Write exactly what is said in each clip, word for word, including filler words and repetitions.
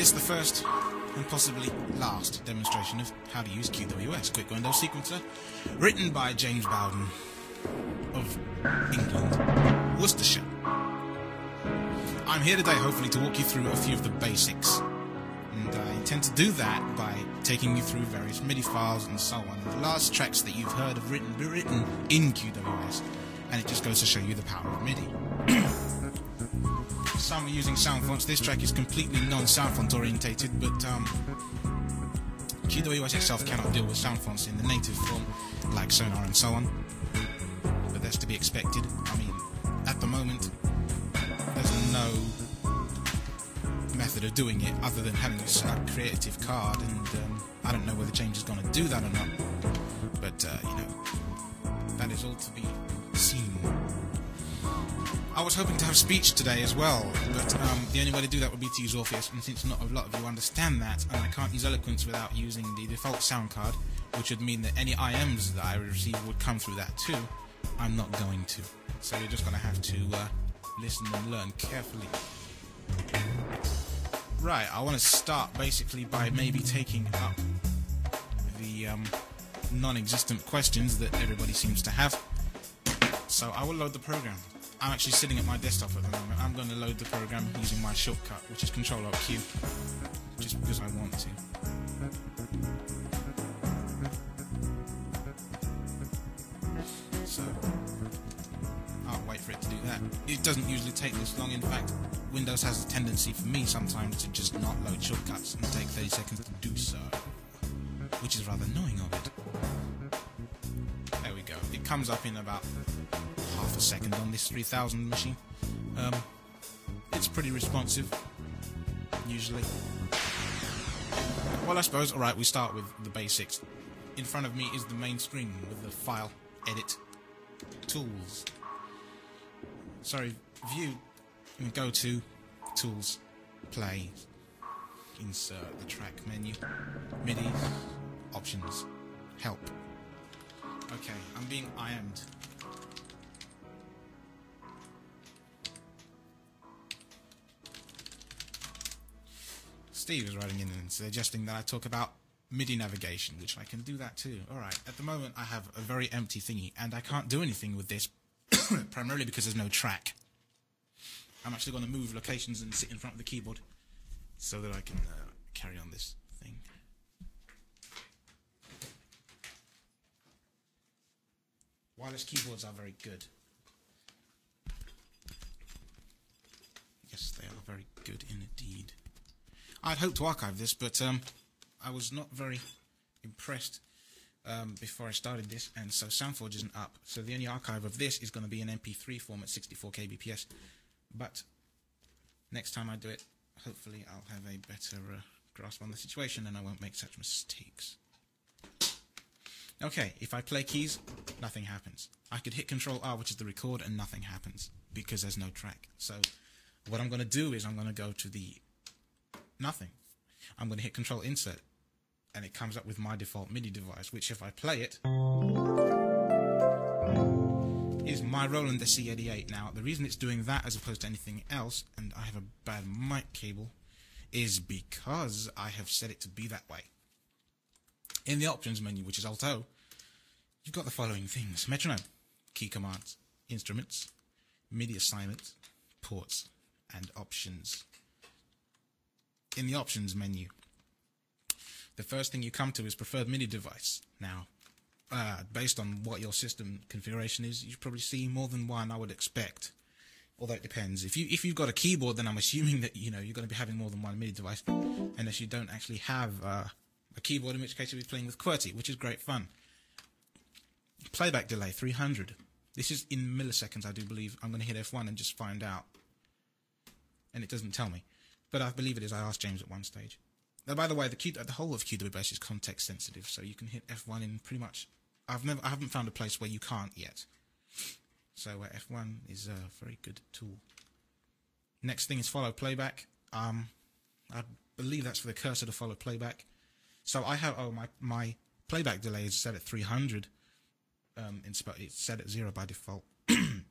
this is the first and possibly last demonstration of how to use Q W S, Quick Window Sequencer, written by James Bowden of England, Worcestershire. I'm here today hopefully to walk you through a few of the basics, and I intend to do that by taking you through various MIDI files and so on. The last tracks that you've heard have written, written in Q W S, and it just goes to show you the power of MIDI. Some are using sound fonts. This track is completely non-sound font orientated, but um, Q W S itself cannot deal with sound fonts in the native form, like Sonar and so on. But that's to be expected. I mean, at the moment, there's no method of doing it other than having a creative card, and um, I don't know whether James is going to do that or not. But uh, you know, that is all to be seen. I was hoping to have speech today as well, but um, the only way to do that would be to use Orpheus, and since not a lot of you understand that, and I can't use Eloquence without using the default sound card, which would mean that any I Ms that I receive would come through that too, I'm not going to. So you're just going to have to uh, listen and learn carefully. Right, I want to start basically by maybe taking up the um, non-existent questions that everybody seems to have. So I will load the program. I'm actually sitting at my desktop at the moment. I'm going to load the program using my shortcut, which is Control Alt Q, just because I want to. So, I'll wait for it to do that. It doesn't usually take this long. In fact, Windows has a tendency for me sometimes to just not load shortcuts and take thirty seconds to do so, which is rather annoying of it. There we go. It comes up in about half a second on this three thousand machine. Um, it's pretty responsive, usually. Well, I suppose, alright, we start with the basics. In front of me is the main screen with the file, edit, tools. Sorry, view, go to, tools, play, insert the track menu, MIDI, options, help. Okay, I'm being I M'd. Steve is writing in and suggesting that I talk about MIDI navigation, which I can do that too. Alright, at the moment I have a very empty thingy, and I can't do anything with this, primarily because there's no track. I'm actually going to move locations and sit in front of the keyboard so that I can uh, carry on this thing. Wireless keyboards are very good. Yes, they are very good indeed. I'd hoped to archive this, but um, I was not very impressed um, before I started this, and so SoundForge isn't up. So the only archive of this is going to be an M P three format, sixty-four K B P S. But next time I do it, hopefully I'll have a better uh, grasp on the situation, and I won't make such mistakes. Okay, if I play keys, nothing happens. I could hit Control R, which is the record, and nothing happens because there's no track. So what I'm going to do is I'm going to go to the nothing. I'm going to hit Control Insert, and it comes up with my default MIDI device, which if I play it, is my Roland S C eighty-eight. Now, the reason it's doing that as opposed to anything else, and I have a bad mic cable, is because I have set it to be that way. In the options menu, which is Alt O, you've got the following things: metronome, key commands, instruments, MIDI assignment, ports, and options. In the options menu, the first thing you come to is preferred MIDI device. Now, uh, based on what your system configuration is, you probably see more than one, I would expect. Although it depends. If you if you've got a keyboard, then I'm assuming that you know you're going to be having more than one MIDI device, unless you don't actually have uh, a keyboard, in which case you'll be playing with QWERTY, which is great fun. Playback delay three hundred. This is in milliseconds, I do believe. I'm going to hit F one and just find out, and it doesn't tell me. But I believe it is. I asked James at one stage. Now, by the way, the, Q, the whole of Q W S is context sensitive, so you can hit F one in pretty much. I've never, I haven't found a place where you can't yet. So uh, F one is a very good tool. Next thing is follow playback. Um, I believe that's for the cursor to follow playback. So I have oh my my playback delay is set at three hundred. Um, it's set at zero by default.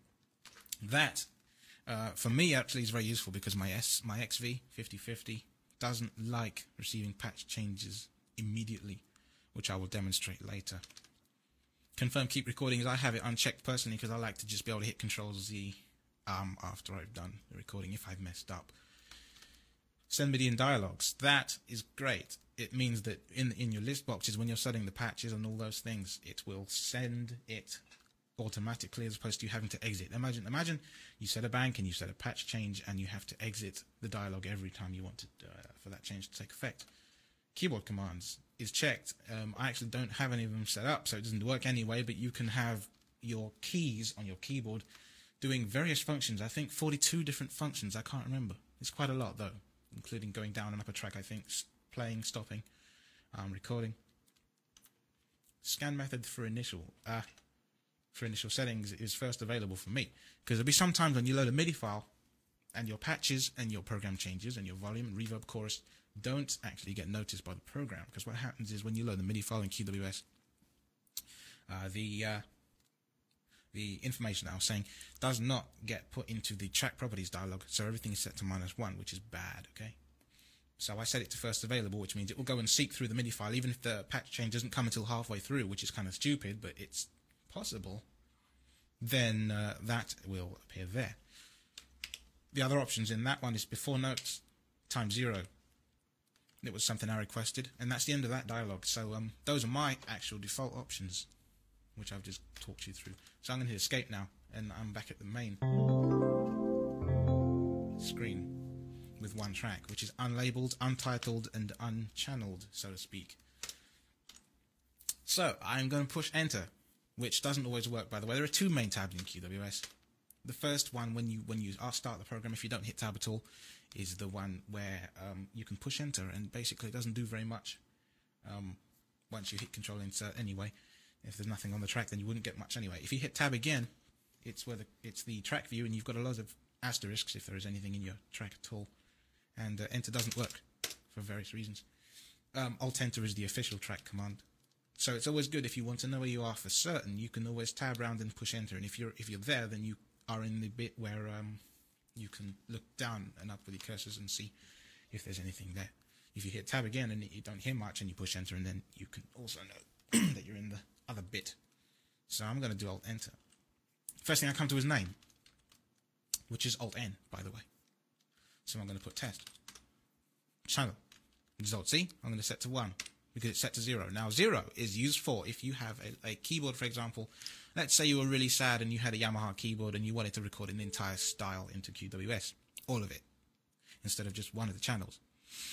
That. Uh, for me, actually, is very useful because my S, my X V fifty fifty doesn't like receiving patch changes immediately, which I will demonstrate later. Confirm keep recording, as I have it unchecked personally because I like to just be able to hit Control Z um, after I've done the recording if I've messed up. Send Midian dialogues. That is great. It means that in in your list boxes, when you're setting the patches and all those things, it will send it automatically as opposed to you having to exit. Imagine imagine you set a bank and you set a patch change and you have to exit the dialogue every time you want to, uh, for that change to take effect. Keyboard commands is checked. Um, I actually don't have any of them set up, so it doesn't work anyway, but you can have your keys on your keyboard doing various functions. I think forty-two different functions. I can't remember. It's quite a lot, though, including going down and up a track, I think, playing, stopping, um, recording. Scan method for initial uh, for initial settings is first available for me, because there'll be some times when you load a MIDI file and your patches and your program changes and your volume, reverb, chorus don't actually get noticed by the program, because what happens is when you load the MIDI file in Q W S, uh, the uh, the information that I was saying does not get put into the track properties dialog, so everything is set to minus one, which is bad. Okay, so I set it to first available, which means it will go and seek through the MIDI file, even if the patch change doesn't come until halfway through, which is kind of stupid, but it's possible. Then uh, that will appear there. The other options in that one is before notes times zero. It was something I requested, and that's the end of that dialogue. So um, those are my actual default options, which I've just talked you through. So I'm going to hit escape now, and I'm back at the main screen with one track, which is unlabeled, untitled, and unchanneled, so to speak. So I'm going to push enter, which doesn't always work, by the way. There are two main tabs in Q W S. The first one, when you when you start the program, if you don't hit tab at all, is the one where um, you can push enter, and basically it doesn't do very much um, once you hit control insert anyway. If there's nothing on the track, then you wouldn't get much anyway. If you hit tab again, it's where the, it's the track view, and you've got a lot of asterisks if there is anything in your track at all. And uh, enter doesn't work for various reasons. Um, Alt enter is the official track command. So it's always good if you want to know where you are for certain. You can always tab around and push enter, and if you're if you're there, then you are in the bit where um, you can look down and up with your cursors and see if there's anything there. If you hit tab again and you don't hear much and you push enter, and then you can also know that you're in the other bit. So I'm going to do Alt enter. First thing I come to is name, which is Alt N, by the way. So I'm going to put test. Channel, which is Alt C. I'm going to set to one because it's set to zero. Now zero is used for if you have a, a keyboard, for example. Let's say you were really sad and you had a Yamaha keyboard and you wanted to record an entire style into Q W S, all of it, instead of just one of the channels.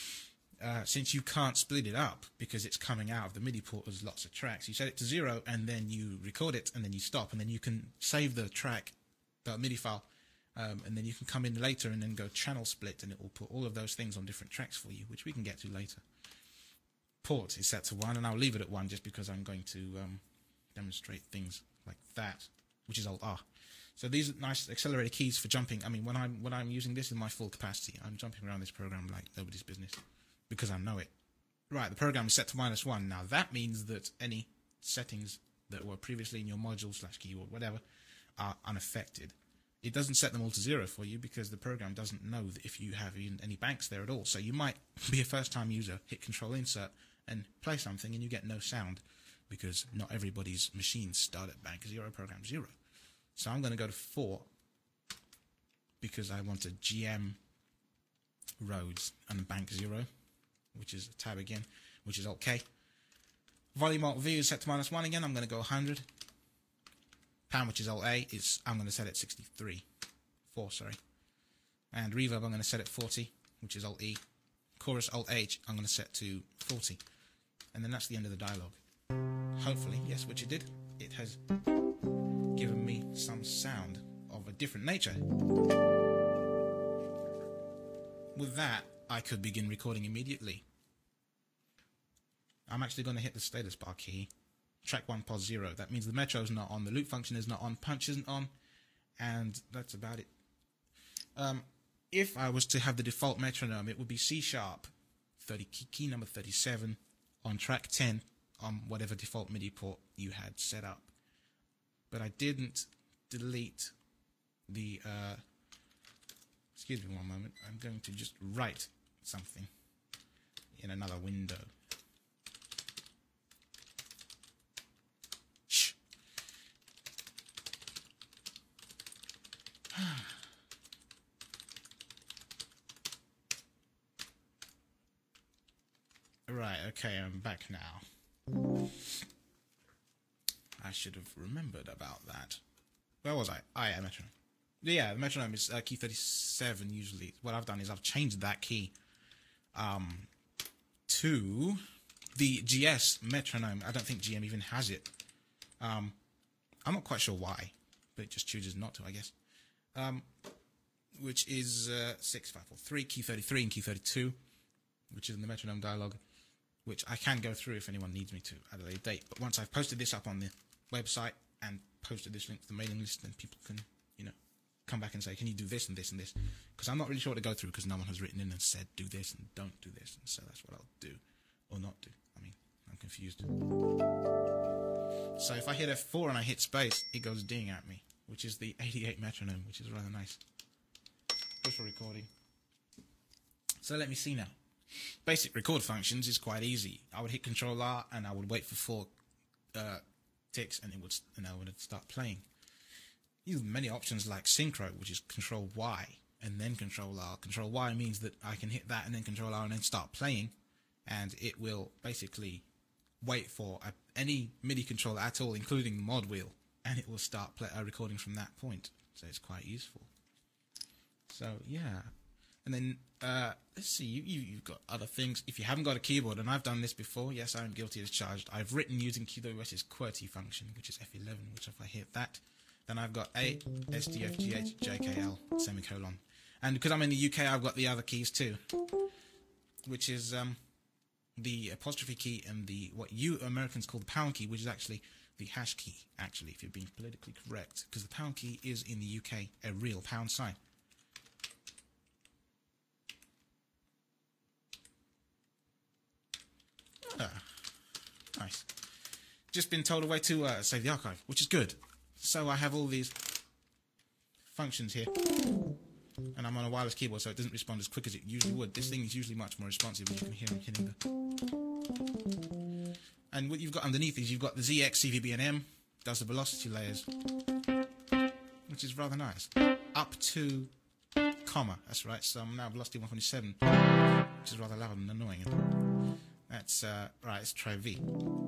Uh, since you can't split it up because it's coming out of the MIDI port as lots of tracks, you set it to zero and then you record it and then you stop, and then you can save the track, the MIDI file, um, and then you can come in later and then go channel split, and it will put all of those things on different tracks for you, which we can get to later. Port is set to one, and I'll leave it at one just because I'm going to um, demonstrate things like that, which is Alt R. So these are nice accelerated keys for jumping. I mean, when I'm when I'm using this in my full capacity, I'm jumping around this program like nobody's business because I know it. Right, the program is set to minus one. Now that means that any settings that were previously in your module slash keyboard, whatever, are unaffected. It doesn't set them all to zero for you because the program doesn't know that if you have even any banks there at all. So you might be a first-time user, hit Control Insert, and play something, and you get no sound, because not everybody's machines start at bank zero, program zero. So I'm going to go to four because I want a G M Rhodes and bank zero, which is a tab again, which is Alt K. Volume Alt V is set to minus one again. I'm going to go one hundred. Pound, which is Alt A, is I'm going to set it sixty-three. four, sorry. And reverb, I'm going to set it forty, which is Alt E. Chorus, Alt H, I'm going to set to forty. And then that's the end of the dialogue. Hopefully, yes, which it did. It has given me some sound of a different nature. With that, I could begin recording immediately. I'm actually going to hit the status bar key. Track one, pos zero. That means the metro is not on, the loop function is not on, punch isn't on, and that's about it. Um, if I was to have the default metronome, it would be C sharp, thirty, key, key number thirty-seven, on track ten, on whatever default MIDI port you had set up. But I didn't delete the, uh, excuse me one moment, I'm going to just write something in another window. Shh. Right, okay, I'm back now. I should have remembered about that. Where was I? I am metronome. Yeah, the metronome is uh, key thirty-seven usually. What I've done is I've changed that key um, to the G S metronome. I don't think G M even has it. Um, I'm not quite sure why, but it just chooses not to, I guess. Um, which is uh, six five four three, key thirty-three and key thirty-two, which is in the metronome dialogue, which I can go through if anyone needs me to at a later date. But once I've posted this up on the website and posted this link to the mailing list, then people can, you know, come back and say, can you do this and this and this? Because I'm not really sure what to go through because no one has written in and said, do this and don't do this. And so that's what I'll do or not do. I mean, I'm confused. So if I hit F four and I hit space, it goes ding at me, which is the eighty-eight metronome, which is rather nice. Good for recording. So let me see now. Basic record functions is quite easy. I would hit Control R and I would wait for four uh, ticks and it would, and I would start playing. You have many options like Synchro, which is Control Y and then Control R. Control Y means that I can hit that and then Control R and then start playing, and it will basically wait for a, any MIDI controller at all, including the mod wheel, and it will start play, uh, recording from that point. So it's quite useful. So yeah. And then, uh, let's see, you, you, you've got other things. If you haven't got a keyboard, and I've done this before, yes, I am guilty as charged. I've written using QWERTY's QWERTY function, which is F eleven, which if I hit that, then I've got A, S, D, F, G, H, J, K, L, semicolon. And because I'm in the U K, I've got the other keys too, which is um, the apostrophe key and the, what you Americans call the pound key, which is actually the hash key, actually, if you're being politically correct, because the pound key is in the U K a real pound sign. Ah, nice. Just been told a way to uh, save the archive, which is good. So I have all these functions here, and I'm on a wireless keyboard, so it doesn't respond as quick as it usually would. This thing is usually much more responsive, as you can hear me hitting the... And what you've got underneath is you've got the Z X, C V B, and M, does the velocity layers, which is rather nice. Up to comma, that's right, so I'm now velocity one twenty-seven, which is rather loud and annoying. That's, uh, right, let's try V.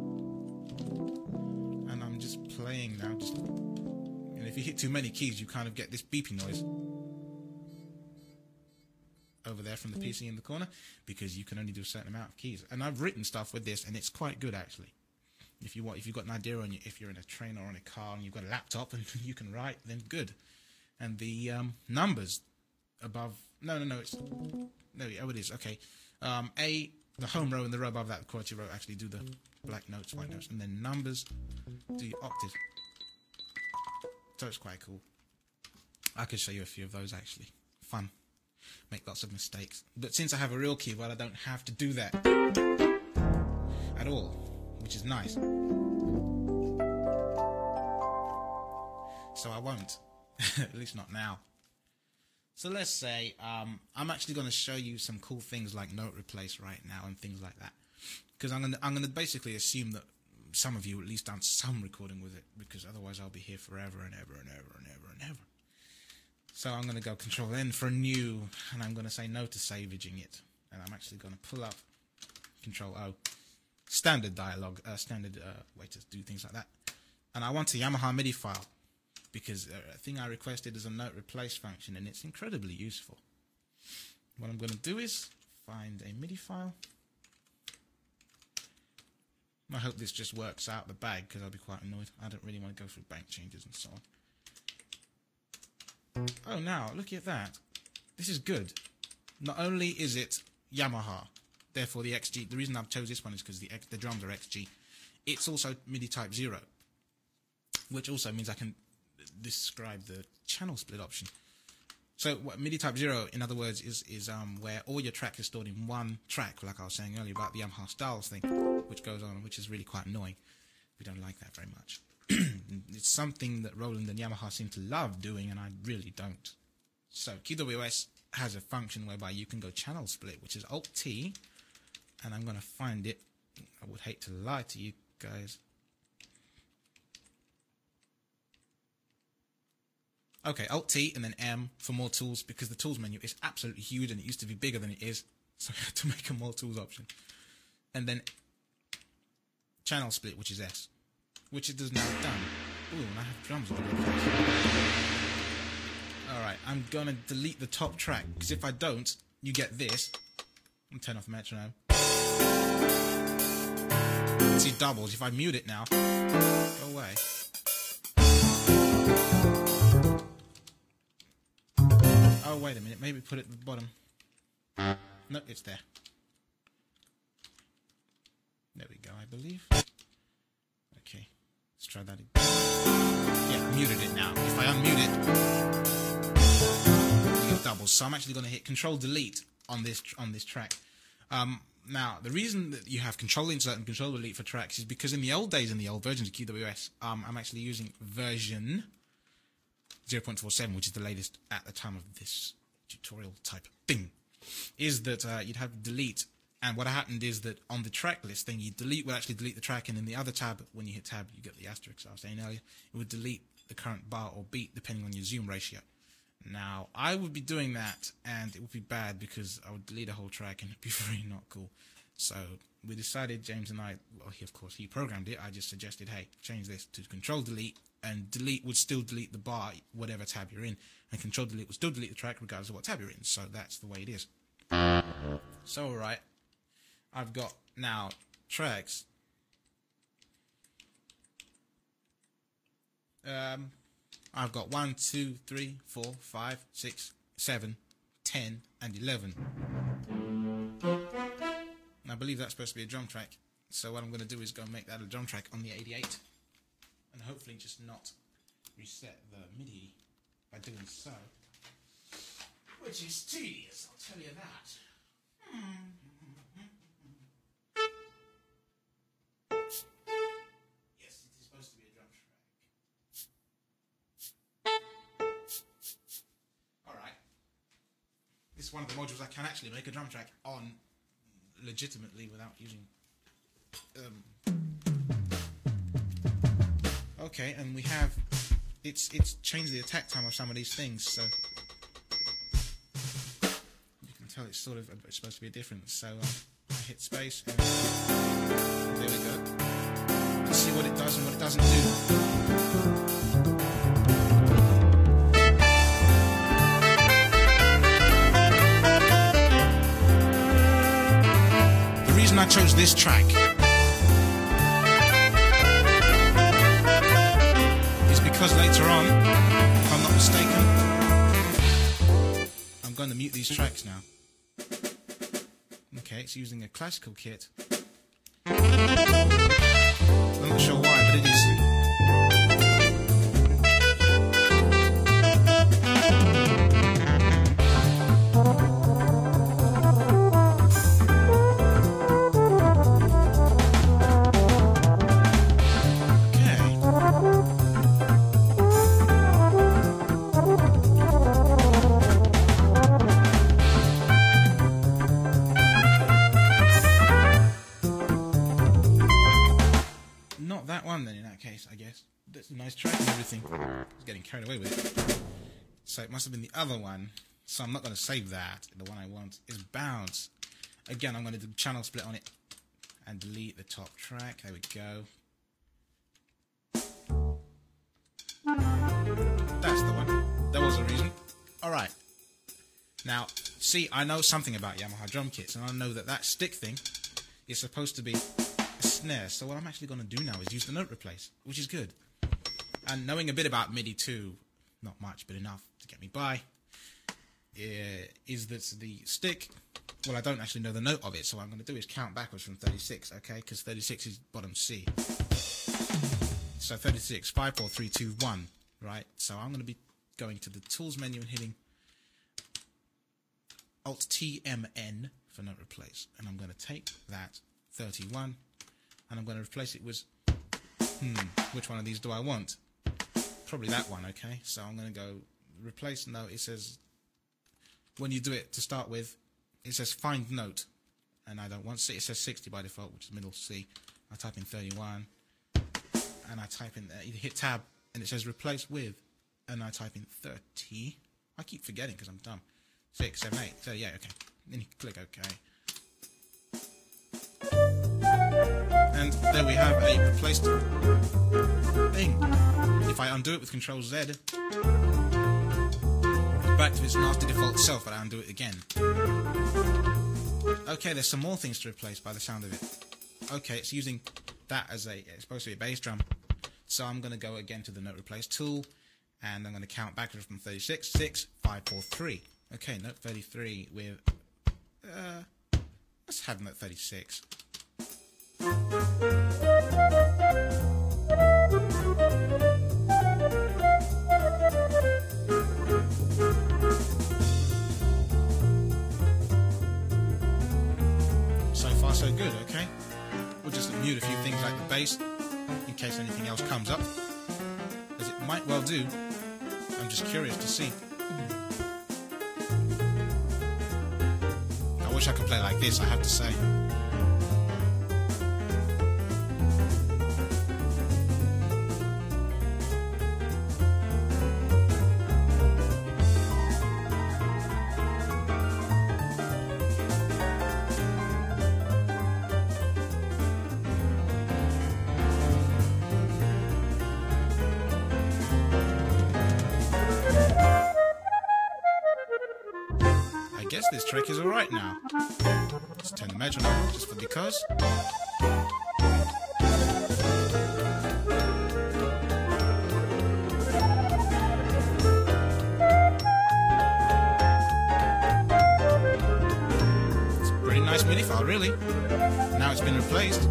And I'm just playing now, just, and if you hit too many keys, you kind of get this beeping noise over there from the P C in the corner, because you can only do a certain amount of keys. And I've written stuff with this, and it's quite good, actually. If you want, if you've got an idea, and you, if you're in a train or in a car, and you've got a laptop, and you can write, then good. And the um, numbers above, no, no, no, it's, no, oh, it is, okay. Um, A, the home row and the row above that, the QWERTY row, actually do the black notes, white notes, and then numbers do your octave. So it's quite cool. I could show you a few of those, actually. Fun. Make lots of mistakes. But since I have a real keyboard, I don't have to do that at all, which is nice. So I won't. At least not now. So let's say um, I'm actually going to show you some cool things like note replace right now and things like that, because I'm going to I'm going to basically assume that some of you at least done some recording with it, because otherwise I'll be here forever and ever and ever and ever and ever. So I'm going to go Control N for new, and I'm going to say no to salvaging it, and I'm actually going to pull up Control O, standard dialogue, uh, standard uh, way to do things like that, and I want a Yamaha MIDI file, because a thing I requested is a note replace function, and it's incredibly useful. What I'm going to do is find a MIDI file. I hope this just works out the bag, because I'll be quite annoyed. I don't really want to go through bank changes and so on. Oh, now, look at that. This is good. Not only is it Yamaha, therefore the X G, the reason I've chose this one is because the, X, the drums are X G. It's also MIDI type zero, which also means I can describe the channel split option. So what MIDI type zero, in other words, is is um where all your track is stored in one track, like I was saying earlier about the Yamaha Styles thing, which goes on, which is really quite annoying. We don't like that very much. It's something that Roland and Yamaha seem to love doing, and I really don't. So Q W E R T Y has a function whereby you can go channel split, which is Alt T, and I'm going to find it. I would hate to lie to you guys. Okay, Alt T and then M for more tools, because the tools menu is absolutely huge and it used to be bigger than it is, so I had to make a more tools option. And then channel split, which is S, which it is now done. Ooh, and I have drums all over the place. Alright, I'm gonna delete the top track, because if I don't, you get this. And turn off the metronome. See doubles. If I mute it now, go away. Oh, wait a minute. Maybe put it at the bottom. No, it's there. There we go, I believe. Okay, let's try that again. Yeah, I muted it now. If I unmute it, you get doubles. So I'm actually going to hit Control Delete on this on this track. Um, now, the reason that you have Control Insert and Control Delete for tracks is because in the old days, in the old versions of Q W S, um, I'm actually using version zero point four seven, which is the latest at the time of this tutorial type thing. Is that uh, you'd have delete, and what happened is that on the track list thing, you delete would actually delete the track, and in the other tab, when you hit tab, you get the asterisk I was saying earlier, it would delete the current bar or beat depending on your zoom ratio. Now, I would be doing that, and it would be bad because I would delete a whole track, and it'd be very not cool. So we decided, James and I, well, he, of course, he programmed it. I just suggested, hey, change this to Control Delete, and delete would still delete the bar, whatever tab you're in, and Control Delete would still delete the track regardless of what tab you're in. So that's the way it is. So, all right, I've got now tracks. Um, I've got one, two, three, four, five, six, seven, ten, and eleven. And I believe that's supposed to be a drum track. So what I'm going to do is go and make that a drum track on the eighty-eight, and hopefully just not reset the MIDI by doing so, which is tedious, I'll tell you that. Yes, it is supposed to be a drum track. Alright. This is one of the modules I can actually make a drum track on legitimately without using... Um, okay, and we have... It's, it's changed the attack time of some of these things, so... Tell it's sort of it's supposed to be different, so um, I hit space and there we go. Let's see what it does and what it doesn't do. The reason I chose this track is because later on, if I'm not mistaken, I'm going to mute these tracks now. Okay, it's using a classical kit. I'm not sure why, but it is. Then in that case, I guess that's a nice track and everything. I was getting carried away with it, so it must have been the other one. So I'm not going to save that. The one I want is Bounce. Again, I'm going to do channel split on it and delete the top track. There we go. That's the one. There was a reason. All right. Now, see, I know something about Yamaha drum kits, and I know that that stick thing is supposed to be snare, so what I'm actually going to do now is use the note replace, which is good. And knowing a bit about MIDI too, not much but enough to get me by, uh, is that the stick, well, I don't actually know the note of it, so what I'm going to do is count backwards from thirty-six, okay, because thirty-six is bottom C. So thirty-six, five, four, three, two, one, right? So I'm going to be going to the tools menu and hitting Alt T M N for note replace, and I'm going to take that thirty-one and I'm going to replace it with, hmm, which one of these do I want? Probably that one, okay? So I'm going to go replace note. It says, when you do it to start with, it says find note. and I don't want C. It says sixty by default, which is middle C. I type in thirty-one, and I type in, uh, either hit tab, and it says replace with, and I type in thirty. I keep forgetting because I'm dumb. Six, seven, eight. So yeah, okay. Then you click OK. And there we have a replaced thing. If I undo it with Control Z, back to its nasty default self, but I undo it again. Okay, there's some more things to replace by the sound of it. Okay, it's using that as a, it's supposed to be a bass drum. So I'm going to go again to the note replace tool, and I'm going to count backwards from thirty-six, six, five, four, three. Okay, note thirty-three with, uh, let's have note thirty-six. So far so good, okay? We'll just mute a few things like the bass, in case anything else comes up, as it might well do. I'm just curious to see. I wish I could play like this, I have to say. I guess this track is alright now. Let's turn the measure up just for because. It's a pretty nice MIDI file, really. Now it's been replaced.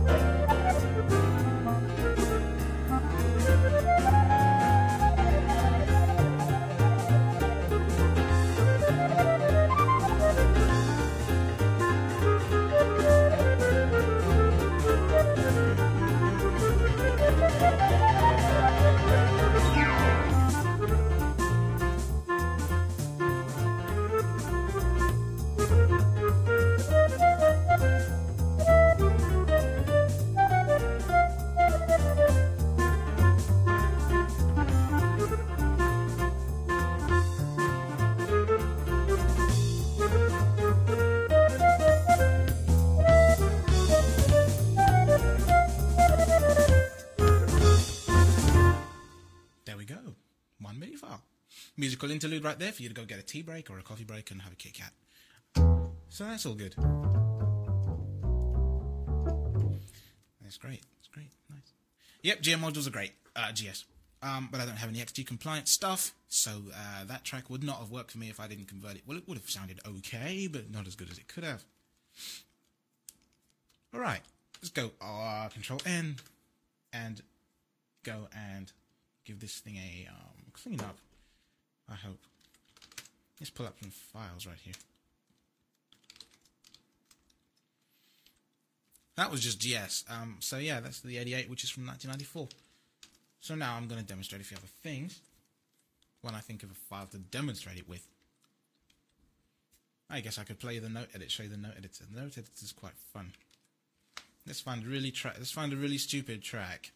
Musical interlude right there for you to go get a tea break or a coffee break and have a Kit Kat. So that's all good. That's great. That's great. Nice. Yep, G M modules are great. Uh, G S. Um, but I don't have any X G compliant stuff, so uh, that track would not have worked for me if I didn't convert it. Well, it would have sounded okay, but not as good as it could have. Alright, let's go uh, Control N and go and give this thing a um, clean up. I hope. Let's pull up some files right here. That was just G S. Um, so yeah, that's the eighty-eight, which is from nineteen ninety-four. So now I'm going to demonstrate a few other things when I think of a file to demonstrate it with. I guess I could play the note edit, show you the note editor. The note editor is quite fun. Let's find a really tra let's find a really stupid track,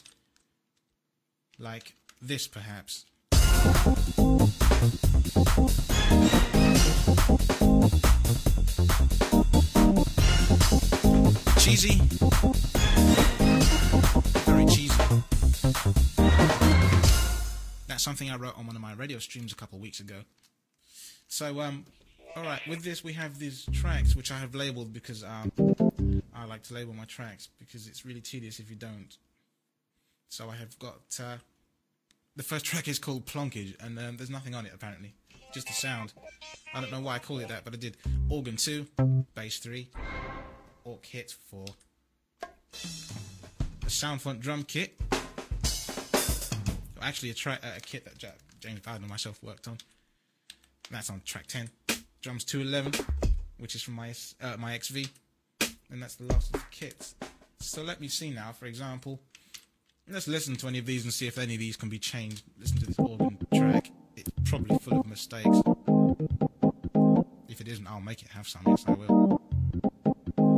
like this, perhaps. Cheesy, very cheesy. That's something I wrote on one of my radio streams a couple of weeks ago. So, um, alright, with this we have these tracks which I have labeled because um, I like to label my tracks because it's really tedious if you don't. So I have got, uh, the first track is called Plonkage, and um, there's nothing on it apparently, just a sound. I don't know why I call it that, but I did. Organ two, bass three, Orc hit four, a Soundfont drum kit, actually a, tra uh, a kit that ja James Bowden and myself worked on. That's on track ten. Drums two eleven, which is from my uh, my X V, and that's the last of the kits. So let me see now, for example, let's listen to any of these and see if any of these can be changed. Listen to this organ track. It's probably full of mistakes. If it isn't, I'll make it have some. Yes, I will.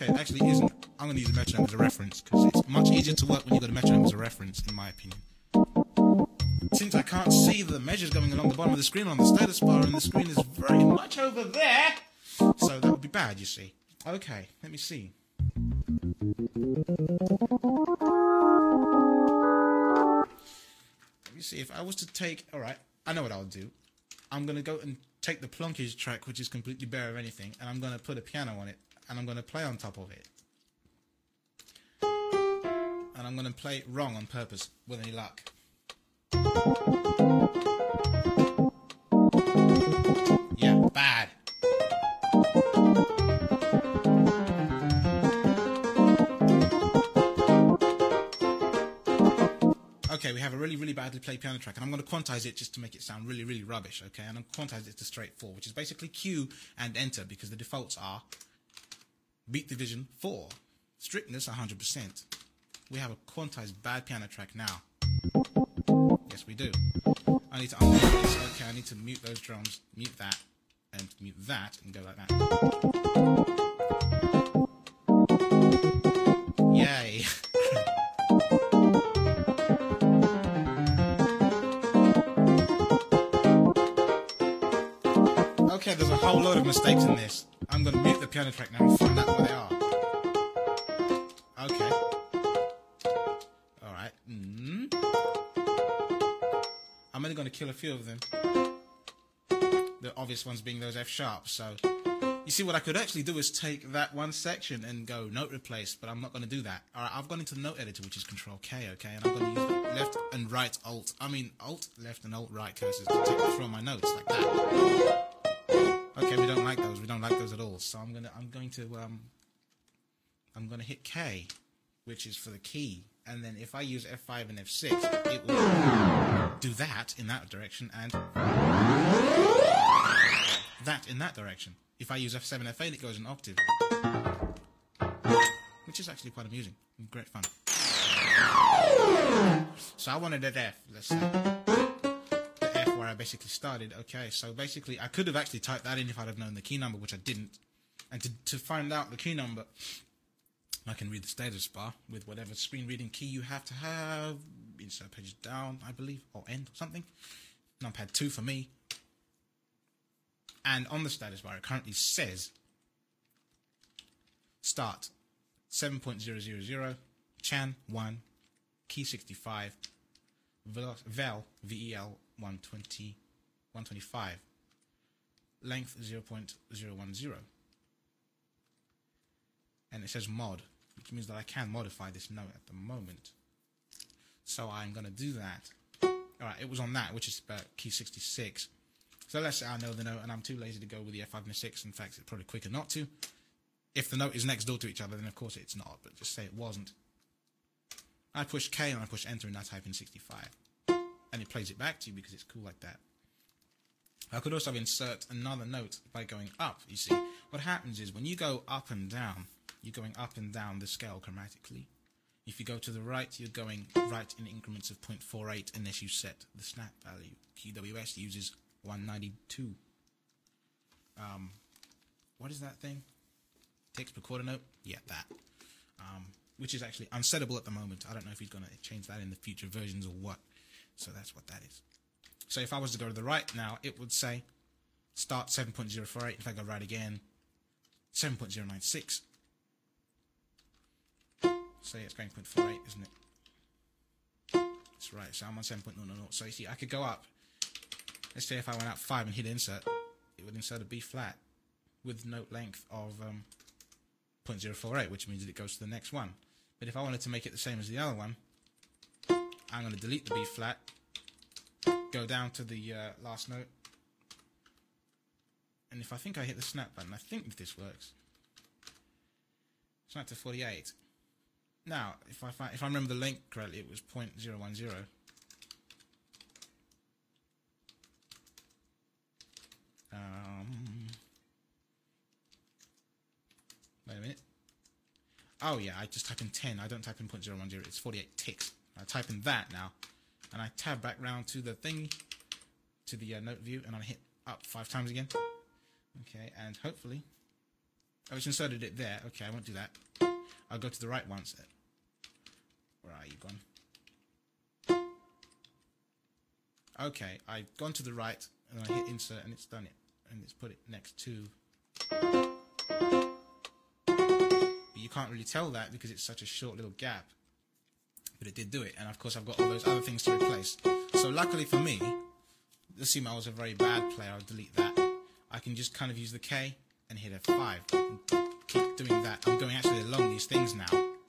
Okay, it actually isn't. I'm going to use the metronome as a reference, because it's much easier to work when you've got a metronome as a reference, in my opinion. Since I can't see the measures going along the bottom of the screen on the status bar, and the screen is very much over there, so that would be bad, you see. Okay, let me see. Let me see, if I was to take... Alright, I know what I'll do. I'm going to go and take the Plonkage track, which is completely bare of anything, and I'm going to put a piano on it, and I'm going to play on top of it. And I'm going to play it wrong on purpose, with any luck. Yeah, bad. Okay, we have a really, really badly played piano track, and I'm going to quantize it just to make it sound really, really rubbish, okay? And I'm going to quantize it to straight four, which is basically Q and enter, because the defaults are beat division four, strictness one hundred percent. We have a quantized bad piano track now. Yes, we do. I need to unmute this. Okay, I need to mute those drums, mute that, and mute that, and go like that. Yay. Okay, there's a whole load of mistakes in this. I'm going to mute the piano track now and find out what they are. Okay. Alright. Mm. I'm only going to kill a few of them. The obvious ones being those F sharps. So, you see, what I could actually do is take that one section and go note replace, but I'm not going to do that. Alright, I've gone into the note editor, which is Control K, okay, and I'm going to use the left and right alt. I mean, alt, left, and alt, right cursors to take through my notes like that. Okay, we don't like those. We don't like those at all. So I'm gonna, I'm going to, um, I'm gonna hit K, which is for the key, and then if I use F five and F six, it will do that in that direction, and that in that direction. If I use F seven, F eight, it goes an octave, which is actually quite amusing and great fun. So I wanted an F, let's say. Where I basically started. Okay, so basically I could have actually typed that in if I'd have known the key number, which I didn't. And to, to find out the key number, I can read the status bar with whatever screen reading key you have to have. Insert pages down, I believe, or end, or something. Numpad two for me. And on the status bar it currently says start seven point zero zero zero, Chan one, key sixty-five, Vel, V E L one twenty, one twenty-five, length zero point zero one zero, and it says mod, which means that I can modify this note at the moment. So I'm going to do that. Alright, it was on that, which is about key sixty-six. So let's say I know the note and I'm too lazy to go with the F five and the six. In fact, it's probably quicker not to. If the note is next door to each other, then of course it's not, but just say it wasn't. I push K and I push enter and I type in sixty-five. And it plays it back to you because it's cool like that. I could also insert another note by going up, you see. What happens is when you go up and down, you're going up and down the scale chromatically. If you go to the right, you're going right in increments of zero point four eight unless you set the snap value. Q W S uses one ninety-two. Um, what is that thing? Text per quarter note? Yeah, that. Um, which is actually unsettable at the moment. I don't know if he's going to change that in the future versions or what. So that's what that is. So if I was to go to the right now, it would say start seven point zero four eight. If I go right again, seven point zero nine six. So yeah, it's going zero point four eight, isn't it? That's right, so I'm on seven point zero zero zero. So you see, I could go up. Let's say if I went up five and hit insert, it would insert a B flat with note length of um, zero point zero four eight, which means that it goes to the next one. But if I wanted to make it the same as the other one, I'm going to delete the B flat, go down to the uh, last note, and if I think I hit the snap button, I think if this works, snap to forty-eight. Now, if I find, if I remember the length correctly, it was zero point zero one zero. Um, wait a minute. Oh yeah, I just type in ten. I don't type in zero point zero one zero. It's forty-eight ticks. I type in that now, and I tab back round to the thing, to the uh, note view, and I hit up five times again. Okay, and hopefully Oh, it's inserted it there. Okay, I won't do that. I'll go to the right once. Where are you gone? Okay, I've gone to the right, and I hit insert, and it's done it. And it's put it next to... But you can't really tell that because it's such a short little gap. But it did do it, and of course I've got all those other things to replace. So luckily for me, assume I was a very bad player, I'll delete that. I can just kind of use the K and hit F five. And keep doing that. I'm going actually along these things now.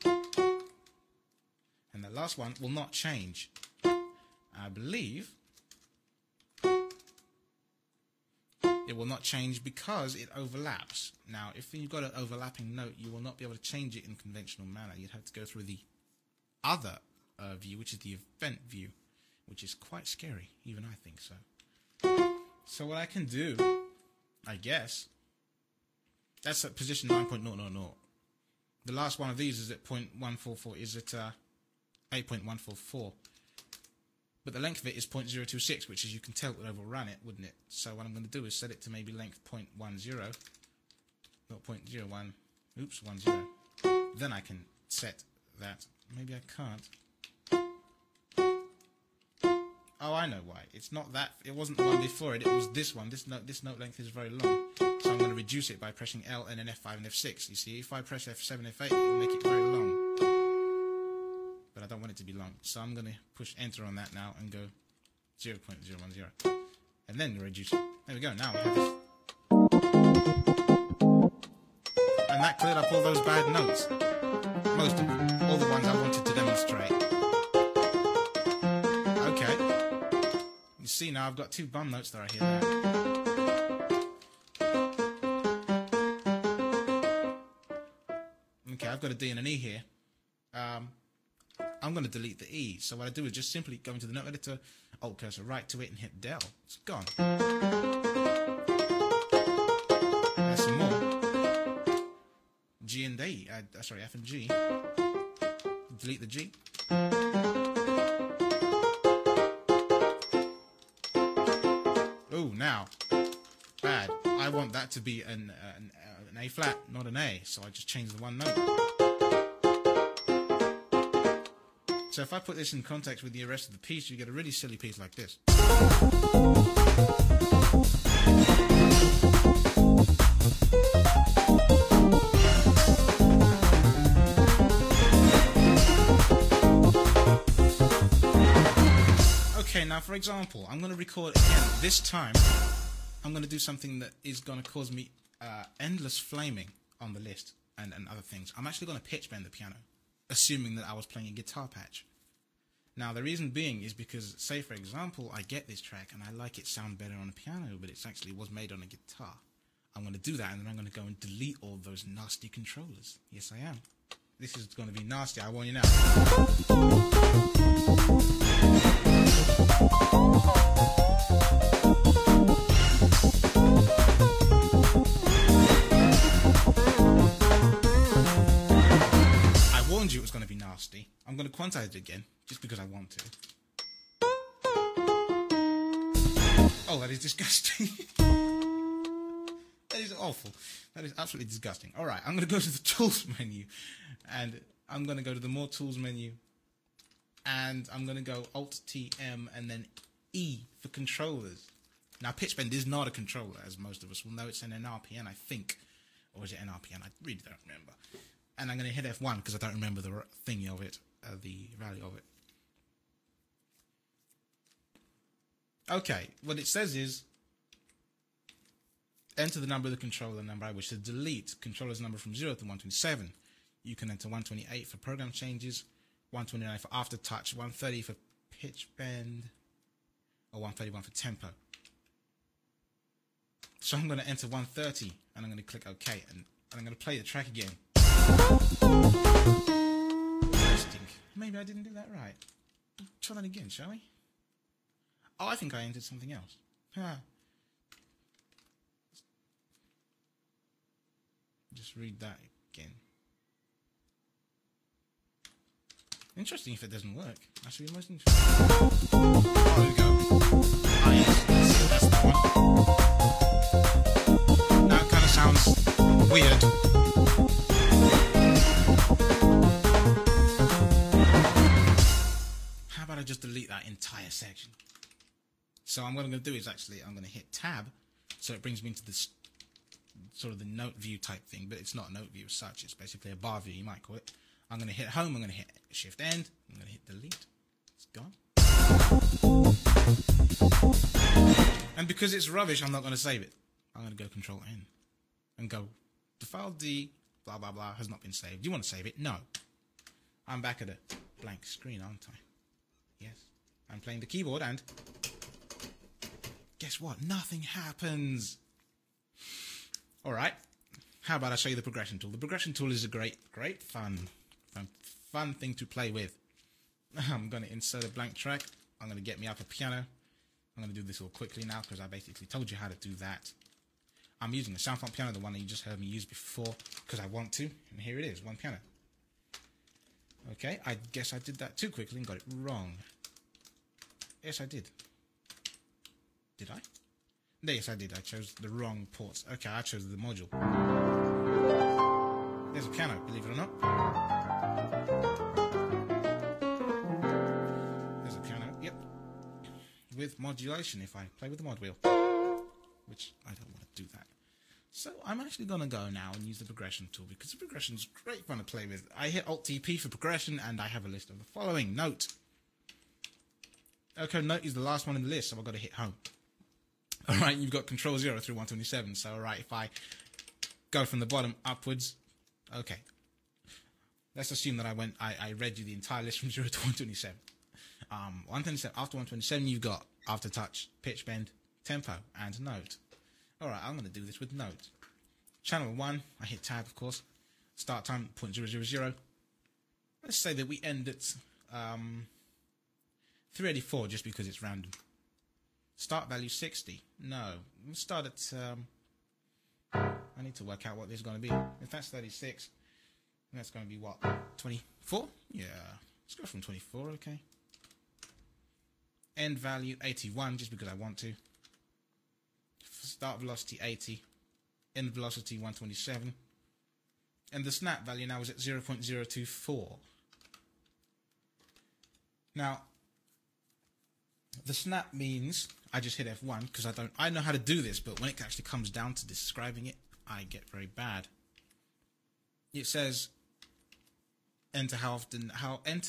And the last one will not change. I believe it will not change because it overlaps. Now, if you've got an overlapping note, you will not be able to change it in conventional manner. You'd have to go through the other uh, view, which is the event view, which is quite scary. Even I think so. So what I can do, I guess, that's at position nine point zero zero zero. The last one of these is at zero point one four four, is at uh, eight point one four four. But the length of it is zero point zero two six, which as you can tell would overrun it, wouldn't it? So what I'm going to do is set it to maybe length zero point one zero, not zero point zero one, oops, one zero. Then I can set that. Maybe I can't. Oh, I know why. It's not that. It wasn't the one before it. It was this one. This note, this note length is very long. So I'm going to reduce it by pressing L and then F five and F six. You see, if I press F seven, F eight, it will make it very long. But I don't want it to be long. So I'm going to push enter on that now and go zero point zero one zero. And then reduce it. There we go. Now we have this. And that cleared up all those bad notes. Most of them. All the ones I wanted to demonstrate. Okay. You see now I've got two bum notes that I hear there. Okay, I've got a D and an E here. Um, I'm going to delete the E. So what I do is just simply go into the note editor, alt cursor right to it and hit del. It's gone. There's some more. G and D. Uh, sorry, F and G. Delete the G. Oh, now. Bad. I want that to be an, uh, an, uh, an A flat, not an A. So I just change the one note. So if I put this in context with the rest of the piece, you get a really silly piece like this. Okay, now for example, I'm going to record again. This time, I'm going to do something that is going to cause me uh, endless flaming on the list and, and other things. I'm actually going to pitch bend the piano, assuming that I was playing a guitar patch. Now, the reason being is because, say for example, I get this track and I like it sound better on a piano, but it actually was made on a guitar. I'm going to do that and then I'm going to go and delete all those nasty controllers. Yes, I am. This is going to be nasty, I warn you now. I warned you it was going to be nasty. I'm going to quantize it again, just because I want to. Oh, that is disgusting. That is awful. That is absolutely disgusting. Alright, I'm going to go to the Tools menu. And I'm going to go to the More Tools menu. And I'm going to go Alt T M and then E for controllers. Now, pitch bend is not a controller, as most of us will know. It's an N R P N, I think. Or is it N R P N? I really don't remember. And I'm going to hit F one because I don't remember the thingy of it, uh, the value of it. Okay, what it says is, enter the number of the controller number I wish to delete. Controller's number from zero to one twenty-seven. You can enter one twenty-eight for program changes, one twenty-nine for aftertouch, one thirty for pitch bend, or one thirty-one for tempo. So I'm going to enter one thirty, and I'm going to click OK, and, and I'm going to play the track again. Interesting. Maybe I didn't do that right. Try that again, shall we? Oh, I think I entered something else. Huh. Just read that again. Interesting if it doesn't work. That's really most interesting. Oh, there we go. Ah, yes. That's the one. Now it kind of sounds weird. about I just delete that entire section? So what I'm going to do is actually, I'm going to hit tab, so it brings me into this sort of the note view type thing, but it's not a note view as such, it's basically a bar view, you might call it. I'm going to hit home, I'm going to hit shift end, I'm going to hit delete, it's gone. And because it's rubbish, I'm not going to save it. I'm going to go control N and go, the file D, blah blah blah, has not been saved. Do you want to save it? No. I'm back at a blank screen, aren't I? Yes. I'm playing the keyboard and guess what? Nothing happens. Alright. How about I show you the progression tool? The progression tool is a great, great fun, fun, fun thing to play with. I'm going to insert a blank track. I'm going to get me up a piano. I'm going to do this all quickly now because I basically told you how to do that. I'm using the Soundfont piano, the one that you just heard me use before, because I want to. And here it is, one piano. Okay, I guess I did that too quickly and got it wrong. Yes, I did. Did I? Yes, I did. I chose the wrong ports. Okay, I chose the module. There's a piano, believe it or not. There's a piano, yep. With modulation, if I play with the mod wheel. Which I don't want to do that. So I'm actually going to go now and use the progression tool because the progression is great fun to play with. I hit Alt T P for progression and I have a list of the following. Note. Okay, note is the last one in the list, so I've got to hit home. Alright, you've got control zero through one twenty-seven. So alright, if I go from the bottom upwards, okay. Let's assume that I went, I, I read you the entire list from zero to one twenty-seven. Um, one twenty-seven, after one twenty-seven, you've got aftertouch, pitch bend, tempo, and note. Alright, I'm going to do this with note. Channel one, I hit tab, of course. Start time, zero point zero zero zero. Let's say that we end at um, three eighty-four, just because it's random. Start value sixty. No, let's start at... Um, I need to work out what this is going to be. If that's thirty-six, that's going to be what? twenty-four? Yeah, let's go from twenty-four, okay. End value eighty-one, just because I want to. Start velocity eighty, end velocity one twenty-seven, and the snap value now is at zero point zero two four. Now, the snap means I just hit F one because I don't. I know how to do this, but when it actually comes down to describing it, I get very bad. It says enter how often. How enter.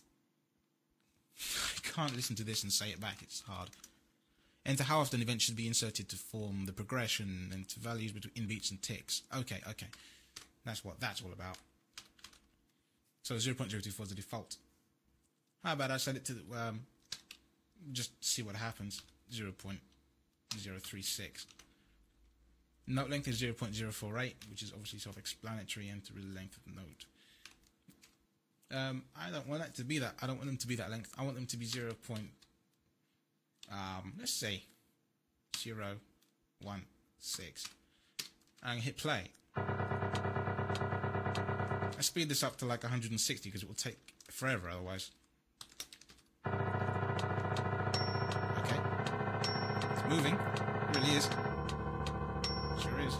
I can't listen to this and say it back. It's hard. Enter how often events should be inserted to form the progression and to values between beats and ticks. Okay, okay. That's what that's all about. So zero point zero two four is the default. How about I set it to um, just see what happens. zero point zero three six. Note length is zero point zero four eight, which is obviously self-explanatory. Enter the length of the note. Um, I don't want that to be that. I don't want them to be that length. I want them to be zero. Um, let's say zero one six, and hit play. I speed this up to like one hundred sixty because it will take forever otherwise. Okay, it's moving. It really is. Sure is.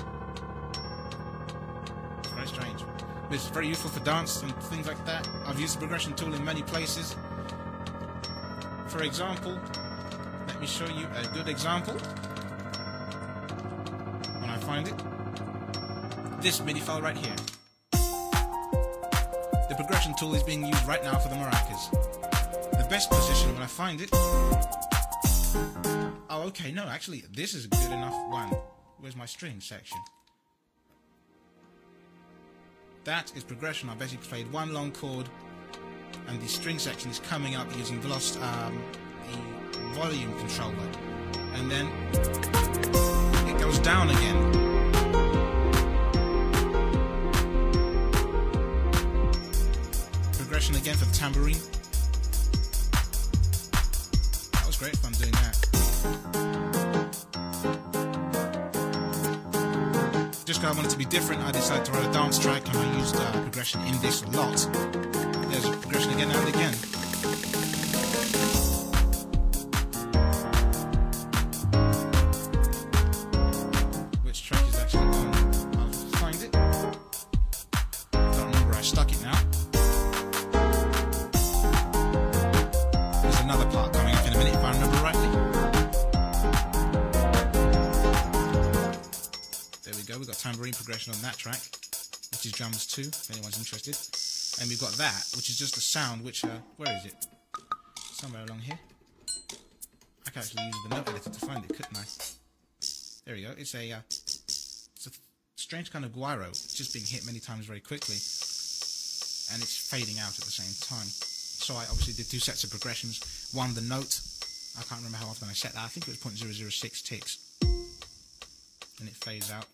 It's very strange. But it's very useful for dance and things like that. I've used the progression tool in many places. For example, let me show you a good example when I find it. This MIDI file right here. The progression tool is being used right now for the maracas. The best position when I find it. Oh, okay, no, actually, this is a good enough one. Where's my string section? That is progression. I basically played one long chord, and the string section is coming up using velocity, um, the volume controller, and then it goes down again. Progression again for the tambourine. That was great fun doing that. Just because I wanted to be different, I decided to write a dance track, and I used uh, progression in this a lot. There's progression again and again. Which track is actually on? I'll find it. Don't remember where I stuck it now. There's a another part coming up in a minute, if I remember rightly. There we go, we've got tambourine progression on that track, which is drums two, if anyone's interested. And we've got that, which is just a sound which, uh, where is it? Somewhere along here. I can actually use the note editor to find it, couldn't I? There we go, it's a, uh, it's a strange kind of guiro, just being hit many times very quickly, and it's fading out at the same time. So I obviously did two sets of progressions. One, the note, I can't remember how often I set that, I think it was zero point zero zero six ticks. And it fades out.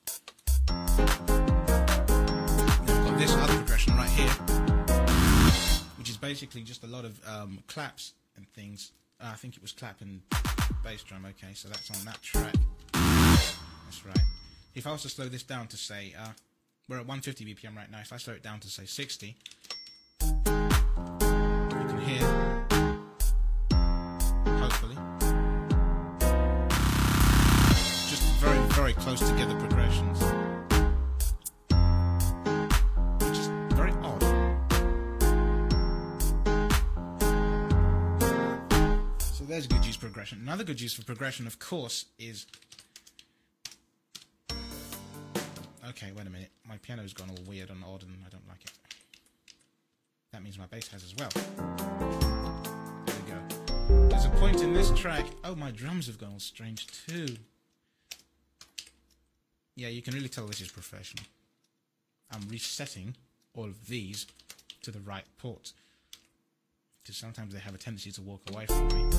Then I've got this other progression right here, which is basically just a lot of um, claps and things. Uh, I think it was clap and bass drum, okay, so that's on that track. That's right. If I was to slow this down to say, uh, we're at one hundred fifty B P M right now, if I slow it down to say sixty, you can hear, hopefully, just very, very close together progressions, which is very odd. So there's good use progression. Another good use for progression, of course, is... Okay, wait a minute. My piano's gone all weird and odd and I don't like it. That means my bass has as well. There we go. There's a point in this track... Oh, my drums have gone all strange too. Yeah, you can really tell this is professional. I'm resetting all of these to the right port, because sometimes they have a tendency to walk away from me.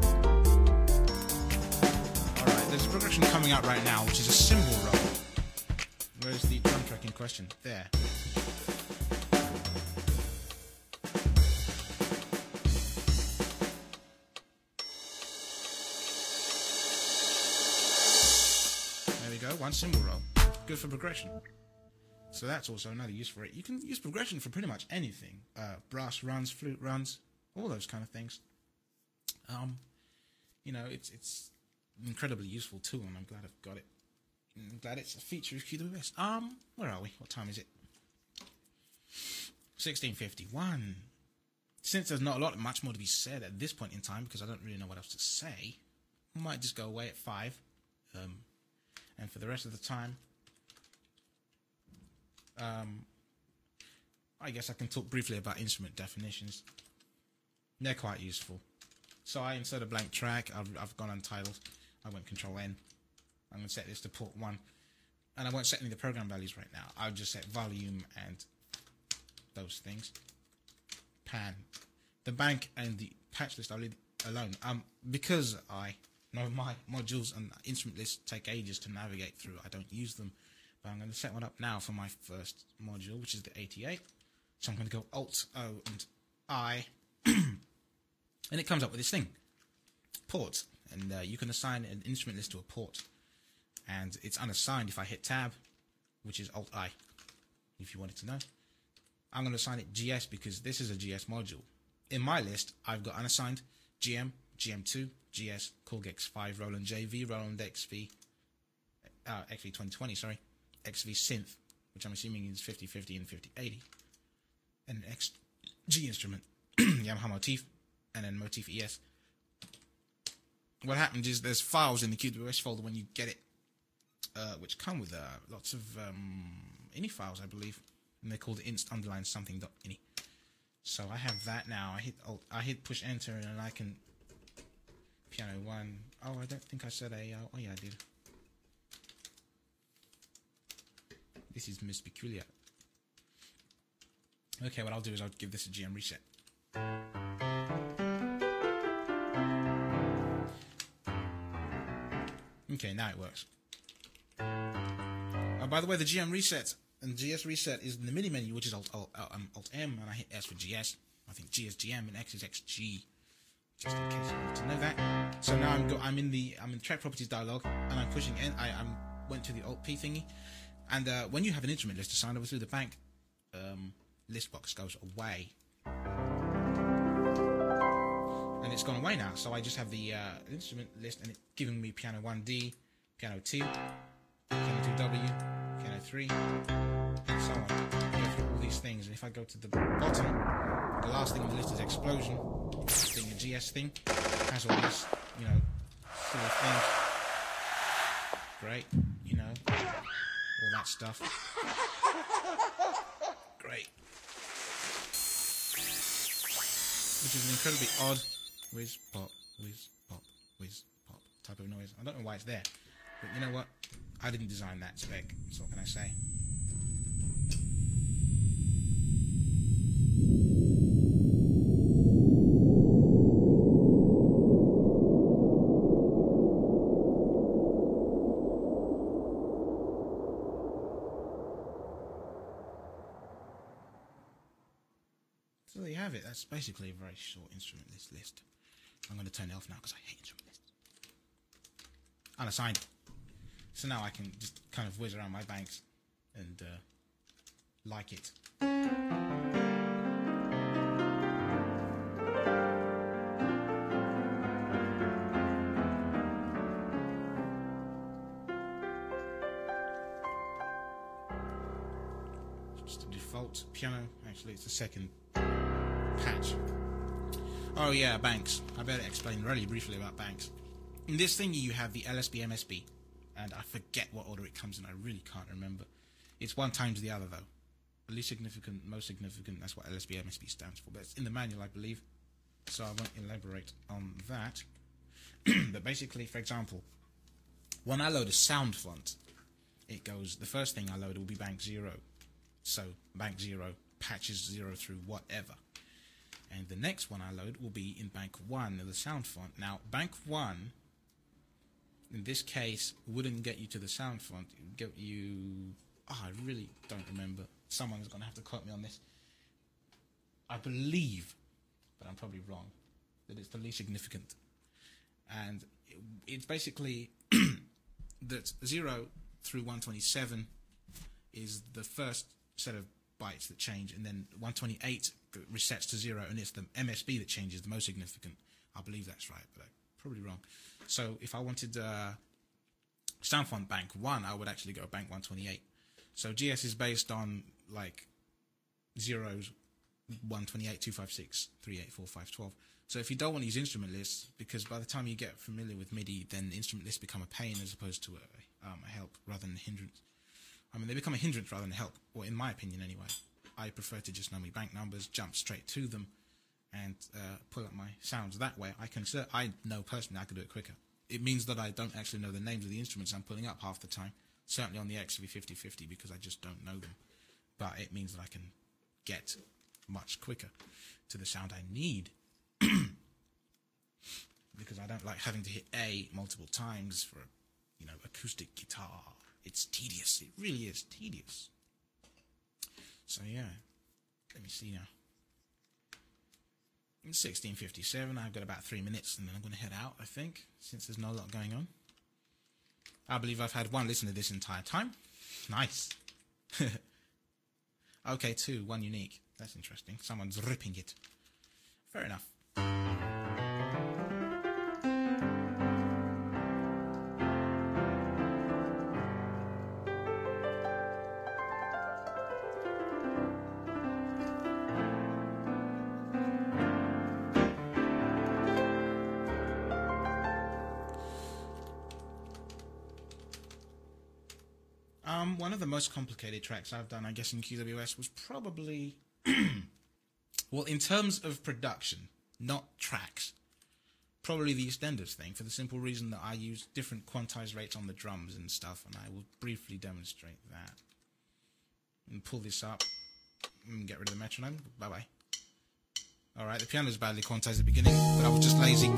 Alright, there's a progression coming out right now, which is a cymbal roll. Where's the drum track in question? There. There we go, one cymbal roll. Good for progression. So that's also another use for it. You can use progression for pretty much anything. Uh, brass runs, flute runs, all those kind of things. Um, you know, it's it's an incredibly useful tool, and I'm glad I've got it. I'm glad it's a feature of Q W S. Um, where are we? What time is it? sixteen fifty-one. Since there's not a lot, much more to be said at this point in time, because I don't really know what else to say, I might just go away at five. Um, and for the rest of the time, um, I guess I can talk briefly about instrument definitions. They're quite useful. So I insert a blank track. I've, I've gone untitled. I went Control N. I'm going to set this to port one, and I won't set any of the program values right now. I'll just set volume and those things. Pan. The bank and the patch list I'll leave alone. Um, because I know my modules and instrument lists take ages to navigate through, I don't use them. But I'm going to set one up now for my first module, which is the eighty-eight. So I'm going to go Alt O and I, and it comes up with this thing, port, and uh, you can assign an instrument list to a port. And it's unassigned if I hit tab, which is Alt I, if you wanted to know. I'm going to assign it G S because this is a G S module. In my list, I've got unassigned G M, G M two, G S, Korg X five, Roland J V, Roland X V, uh, X V twenty twenty, sorry, X V Synth, which I'm assuming is fifty fifty and fifty eighty, and an X G instrument, Yamaha Motif, and then Motif E S. What happens is there's files in the Q W S folder when you get it, Uh, which come with uh, lots of um, ini files, I believe, and they're called inst underline something dot ini. So I have that now. I hit alt, I hit push enter, and I can piano one. Oh, I don't think I said a. Uh, oh yeah, I did. This is Miss Peculiar. Okay, what I'll do is I'll give this a G M reset. Okay, now it works. Uh, by the way, the G M reset and G S reset is in the MIDI menu, which is Alt, Alt, um, Alt M, and I hit S for G S. I think G is G M and X is X G, just in case you want to know that. So now I'm go I'm in the I'm in track properties dialog, and I'm pushing N. I I'm went to the Alt P thingy, and uh, when you have an instrument list assigned over through the bank, um, list box goes away, and it's gone away now. So I just have the uh, instrument list, and it's giving me piano one D, piano two. Piano two W, piano three, and so on. I go through all these things, and if I go to the bottom, the last thing on the list is Explosion, being a G G S thing. Has all this, you know, sort of thing. Great, you know, all that stuff. Great. Which is an incredibly odd whiz pop, whiz pop, whiz pop type of noise. I don't know why it's there, but you know what? I didn't design that spec, so what can I say? So there you have it. That's basically a very short instrument list list. I'm going to turn it off now because I hate instrument lists. Unassigned. So now I can just kind of whiz around my banks and uh, like it. Just the default piano. Actually, it's the second patch. Oh yeah, banks. I better explain really briefly about banks. In this thingy you have the L S B M S B, and I forget what order it comes in. I really can't remember. It's one times the other though. The least significant, most significant. That's what L S B M S B stands for. But it's in the manual, I believe. So I won't elaborate on that. But basically, for example, when I load a sound font, it goes. The first thing I load will be bank zero. So bank zero patches zero through whatever. And the next one I load will be in bank one of the sound font. Now, bank one, in this case, wouldn't get you to the sound font. It would get you... Oh, I really don't remember. Someone's going to have to quote me on this. I believe, but I'm probably wrong, that it's the least significant. And it, it's basically that zero through one twenty-seven is the first set of bytes that change, and then one twenty-eight resets to zero, and it's the M S B that changes, the most significant. I believe that's right, but I'm probably wrong. So if I wanted uh, sound font bank one, I would actually go bank one twenty-eight. So G S is based on like zeros, one twenty-eight, two fifty-six, three eighty-four, five twelve. So if you don't want to use instrument lists, because by the time you get familiar with MIDI, then the instrument lists become a pain as opposed to a, um, a help rather than a hindrance. I mean, they become a hindrance rather than a help, or in my opinion anyway. I prefer to just know my bank numbers, jump straight to them, and uh, pull up my sounds that way. I can, I know personally I can do it quicker. It means that I don't actually know the names of the instruments I'm pulling up half the time. Certainly on the X V fifty fifty, because I just don't know them. But it means that I can get much quicker to the sound I need. Because I don't like having to hit A multiple times for, you know, acoustic guitar. It's tedious. It really is tedious. So yeah, let me see now. In sixteen fifty-seven, I've got about three minutes, and then I'm going to head out, I think, since there's not a lot going on. I believe I've had one listener this entire time. Nice. Okay, two, one unique. That's interesting. Someone's ripping it. Fair enough. Um, one of the most complicated tracks I've done, I guess, in Q W S was probably, well, in terms of production, not tracks, probably the EastEnders thing, for the simple reason that I use different quantized rates on the drums and stuff, and I will briefly demonstrate that. And pull this up, and get rid of the metronome, bye-bye. Alright, the piano's badly quantized at the beginning, but I was just lazy.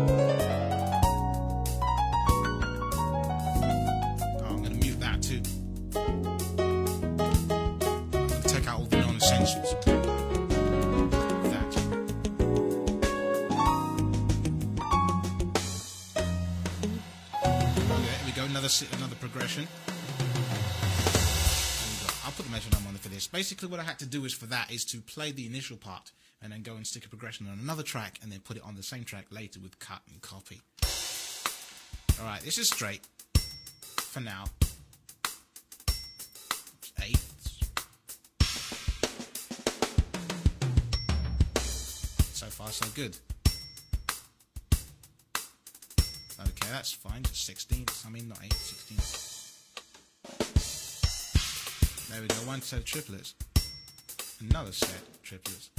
Another progression. I'll put the metronome on for this. Basically what I had to do is for that is to play the initial part and then go and stick a progression on another track and then put it on the same track later with cut and copy. Alright, this is straight for now. Eighths. So far so good. Okay, that's fine. Just sixteenths. I mean, not eight, sixteenths. There we go. One set of triplets. Another set of triplets.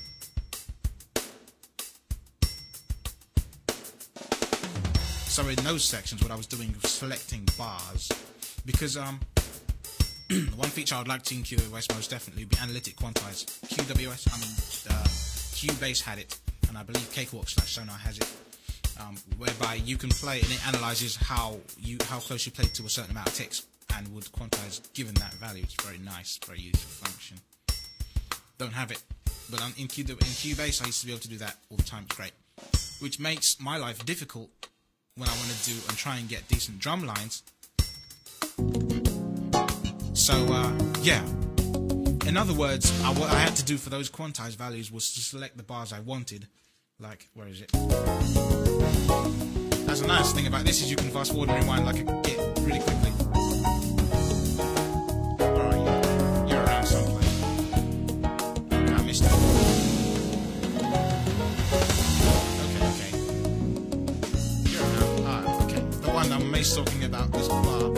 So in those sections, what I was doing was selecting bars, because um, one feature I'd like to in Q W S most definitely would be analytic quantize. Q W S, I mean, uh, Cubase had it, and I believe Cakewalk slash Sonar has it, um, whereby you can play and it analyzes how you how close you played to a certain amount of ticks and would quantize given that value. It's very nice, very useful function. Don't have it, but um, in, Q, in Cubase I used to be able to do that all the time. It's great, which makes my life difficult when I want to do and try and get decent drum lines. So uh, yeah, in other words, I, what I had to do for those quantized values was to select the bars I wanted. Like, where is it? That's a nice thing about this, is you can fast forward and rewind like a git really quickly. Alright, you're around someplace. I missed it. Okay, okay. You're around. Ah, okay. The one I'm most talking about, this bar.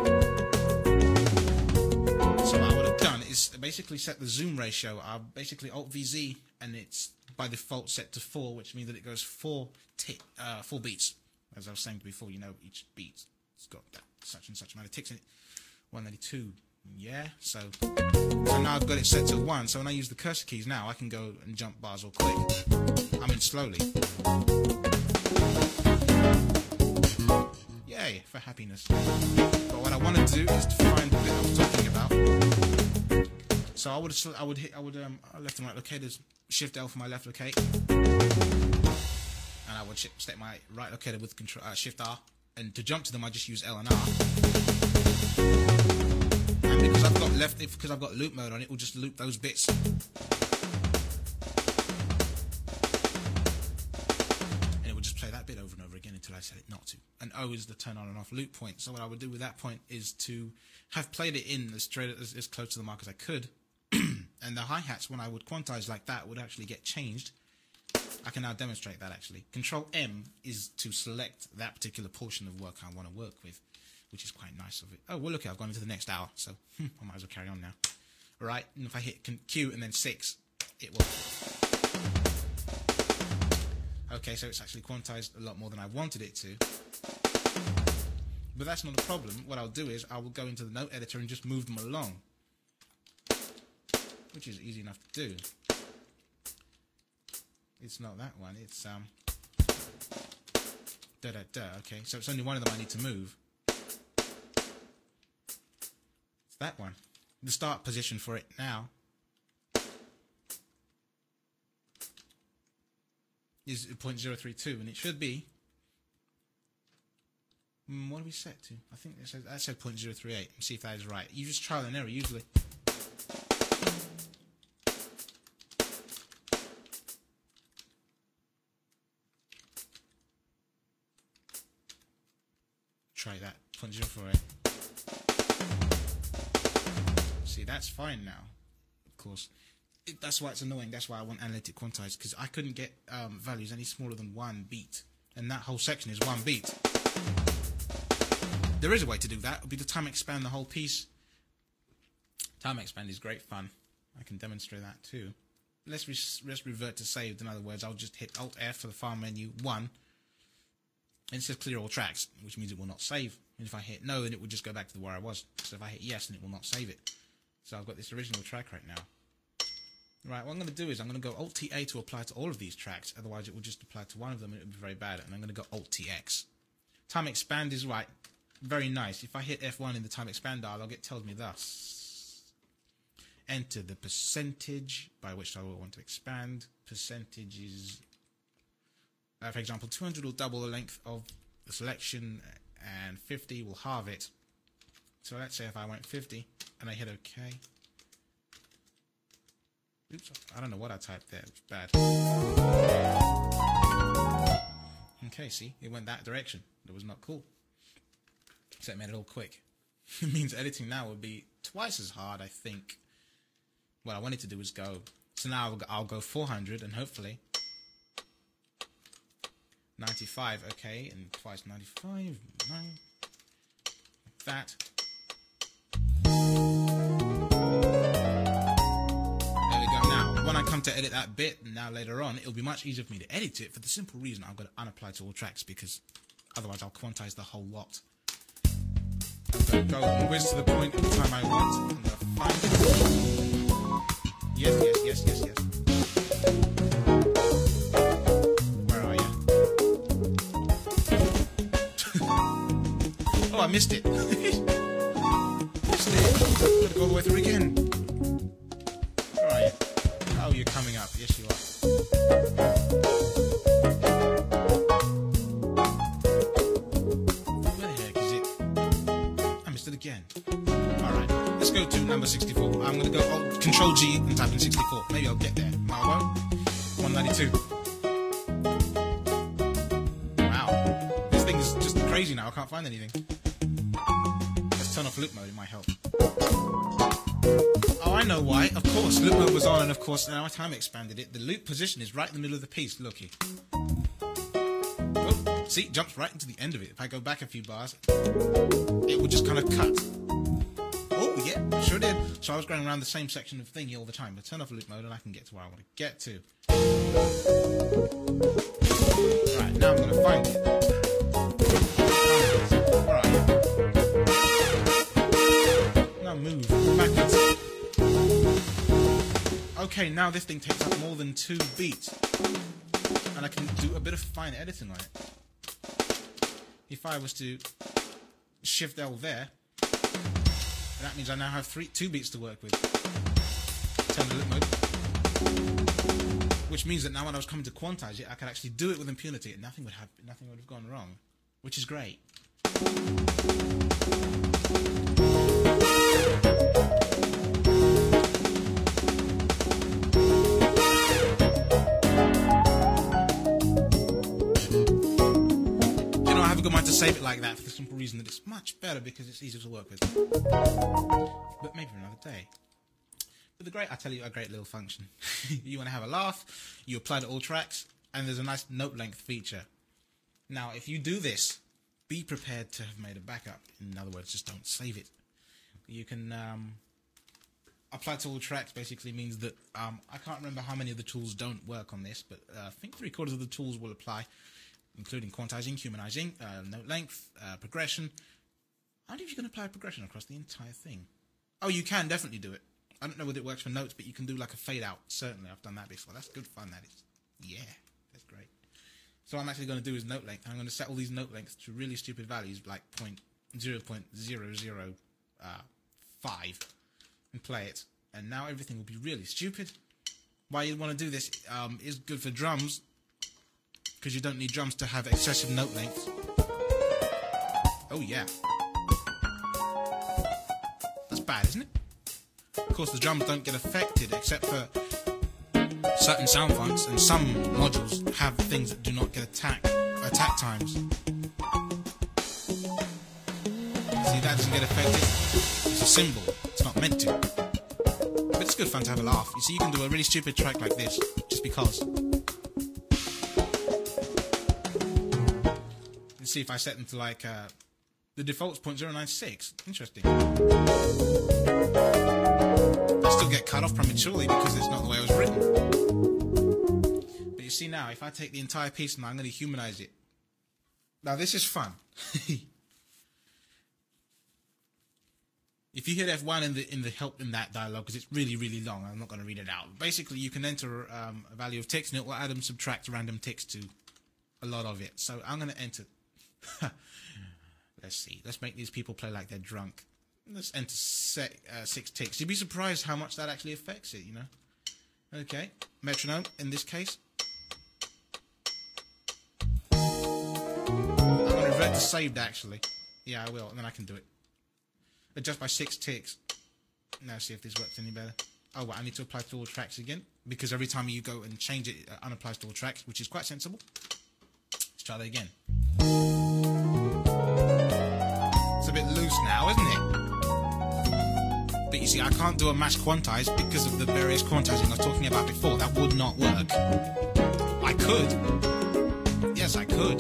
So what I would have done is basically set the zoom ratio. I basically Alt V Z, and it's by default set to four, which means that it goes four t uh, four beats. As I was saying before, you know, each beat it's got that such and such amount of ticks in it. one ninety-two, yeah. So, so now I've got it set to one. So when I use the cursor keys now, I can go and jump bars all quick. I mean slowly. Yay for happiness. But what I want to do is to find the bit I was talking about. So I would I would hit I would um left and right locators. Shift L for my left locate, and I would step my right locator with control uh, Shift R, and to jump to them I just use L and R. And because I've got left, if because I've got loop mode on, it will just loop those bits. And it will just play that bit over and over again until I set it not to. And O is the turn on and off loop point. So what I would do with that point is to have played it in as straight as, as close to the mark as I could. And the hi-hats, when I would quantize like that, would actually get changed. I can now demonstrate that actually. Control M is to select that particular portion of work I want to work with, which is quite nice of it. Oh, well, look, I've gone into the next hour, so hmm, I might as well carry on now. Right, and if I hit Q and then six, it will. Okay, so it's actually quantized a lot more than I wanted it to. But that's not a problem. What I'll do is I will go into the note editor and just move them along, which is easy enough to do. It's not that one, it's um da da da. Okay, so it's only one of them I need to move. It's that one. The start position for it now is zero point zero three two, and it should be mm, what do we set to? I think it says that said zero point zero three eight. See if that is right. You just trial and error usually. Try that, zero point zero four eight. See, that's fine now. Of course, it, that's why it's annoying. That's why I want analytic quantize, because I couldn't get um, values any smaller than one beat, and that whole section is one beat. There is a way to do that. It would be to time expand the whole piece. Time expand is great fun. I can demonstrate that too. Let's re let's revert to saved. In other words, I'll just hit Alt F for the file menu one. And it says clear all tracks, which means it will not save. And if I hit no, then it will just go back to where I was. So if I hit yes, then it will not save it. So I've got this original track right now. Right, what I'm going to do is I'm going to go Alt T A to apply to all of these tracks. Otherwise, it will just apply to one of them and it will be very bad. And I'm going to go Alt T X. Time expand is right. Very nice. If I hit F one in the time expand dial, I'll get tells me thus. Enter the percentage by which I will want to expand. Percentage is... Uh, for example, two hundred will double the length of the selection, and fifty will halve it. So let's say if I went fifty and I hit OK. Oops, I don't know what I typed there. It's bad. Okay, see, it went that direction. That was not cool. So it made it all quick. It means editing now would be twice as hard, I think. What I wanted to do was go. So now I'll go, I'll go four hundred, and hopefully. ninety-five, okay, and twice ninety-five, nine, like that. There we go. Now, when I come to edit that bit, now later on, it'll be much easier for me to edit it for the simple reason I've got to unapply to all tracks, because otherwise I'll quantize the whole lot. I'm going to go and whiz to the point every time I want. I'm going to find it. Yes, yes, yes, yes, yes. Where are you? Oh, I missed it. Missed it. Gotta go all the way through again. Where are you? Oh, you're coming up. Yes, you are. Again. Alright, let's go to number sixty-four. I'm going to go oh, Control G and type in sixty-four. Maybe I'll get there. I won't. one ninety-two. Wow. This thing is just crazy now. I can't find anything. Let's turn off loop mode. It might help. Oh, I know why. Of course, loop mode was on, and of course, now time expanded it. The loop position is right in the middle of the piece. Looky. See, it jumps right into the end of it. If I go back a few bars, it will just kind of cut. Oh, yeah, sure did. So I was going around the same section of thingy all the time. But turn off loop mode and I can get to where I want to get to. Right, now I'm going to find it. Alright. Now move backwards. Okay, now this thing takes up more than two beats. And I can do a bit of fine editing on it. If I was to shift L there, that means I now have three, two beats to work with. Turn the loop mode, which means that now when I was coming to quantize it, I could actually do it with impunity, and nothing would have nothing would have gone wrong, which is great. Good mind to save it like that for the simple reason that it's much better because it's easier to work with. But maybe another day. But the great, I tell you, a great little function. You want to have a laugh, you apply to all tracks, and there's a nice note length feature. Now, if you do this, be prepared to have made a backup. In other words, just don't save it. You can um, apply to all tracks basically means that um, I can't remember how many of the tools don't work on this, but uh, I think three quarters of the tools will apply, including quantizing, humanizing, uh, note length, uh, progression. I wonder if you can apply progression across the entire thing. Oh, you can definitely do it. I don't know whether it works for notes, but you can do like a fade out. Certainly, I've done that before. That's good fun, that is. Yeah, that's great. So what I'm actually going to do is note length. I'm going to set all these note lengths to really stupid values, like zero point zero zero five, and play it. And now everything will be really stupid. Why you want to do this um, is good for drums, because you don't need drums to have excessive note lengths. Oh yeah. That's bad, isn't it? Of course, the drums don't get affected except for certain sound fonts, and some modules have things that do not get attack attack times. See, that doesn't get affected. It's a symbol. It's not meant to. But it's good fun to have a laugh. You see, you can do a really stupid track like this just because. You see, if I set them to like uh, the default's point zero nine six. Interesting. I still get cut off prematurely because it's not the way it was written. But you see now, if I take the entire piece and I'm going to humanize it. Now this is fun. If you hit F one in the in the help in that dialogue, because it's really really long, I'm not going to read it out. Basically, you can enter um, a value of ticks, and it will add and subtract random ticks to a lot of it. So I'm going to enter. Let's see. Let's make these people play like they're drunk. Let's enter se uh, six ticks. You'd be surprised how much that actually affects it, you know. Okay, metronome in this case. I'm going to revert to saved actually. Yeah, I will, and then I can do it. Adjust by six ticks. Now see if this works any better. Oh, well, I need to apply to all tracks again, because every time you go and change it, it unapplies to all tracks, which is quite sensible. Let's try that again. It's a bit loose now, isn't it? But you see, I can't do a mass quantize because of the various quantizing I was talking about before. That would not work. I could. Yes, I could. could.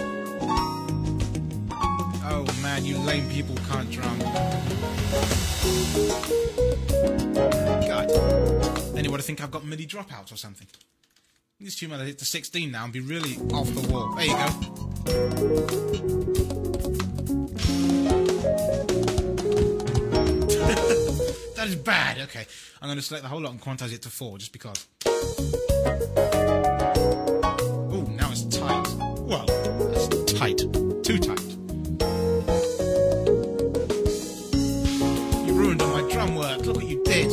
Oh man, you lame people can't drum. God. Anyone think I've got MIDI dropouts or something? This tune might hit to sixteen now and be really off the wall. There you go. That is bad. Okay, I'm going to select the whole lot and quantize it to four just because. Oh, now it's tight. Well, that's tight. Too tight. You ruined all my drum work. Look what you did.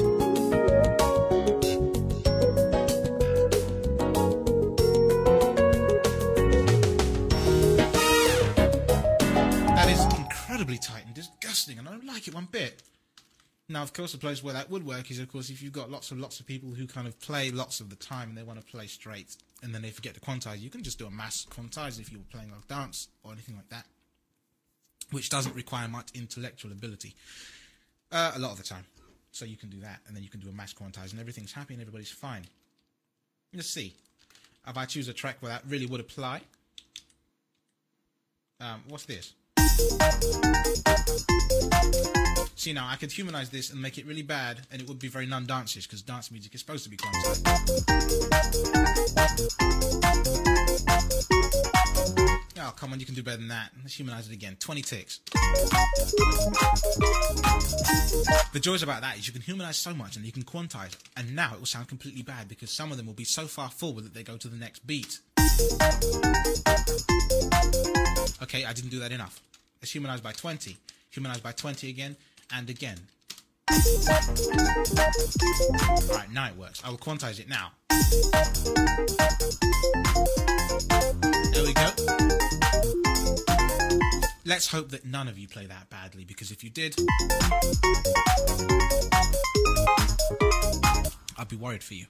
That is incredibly tight and disgusting, and I don't like it one bit. Now, of course, the place where that would work is, of course, if you've got lots and lots of people who kind of play lots of the time and they want to play straight, and then they forget to quantize, you can just do a mass quantize if you were playing like dance or anything like that, which doesn't require much intellectual ability uh, a lot of the time. So you can do that, and then you can do a mass quantize, and everything's happy and everybody's fine. Let's see. If I choose a track where that really would apply, um, what's this? See, now I could humanize this and make it really bad, and it would be very non-danceish because dance music is supposed to be quantized. Oh, come on, you can do better than that. Let's humanize it again. twenty ticks. The joys about that is you can humanize so much and you can quantize, and now it will sound completely bad because some of them will be so far forward that they go to the next beat. Okay, I didn't do that enough. Let's humanize by twenty. Humanize by twenty again. And again. Alright, now it works. I will quantize it now. There we go. Let's hope that none of you play that badly, because if you did, I'd be worried for you.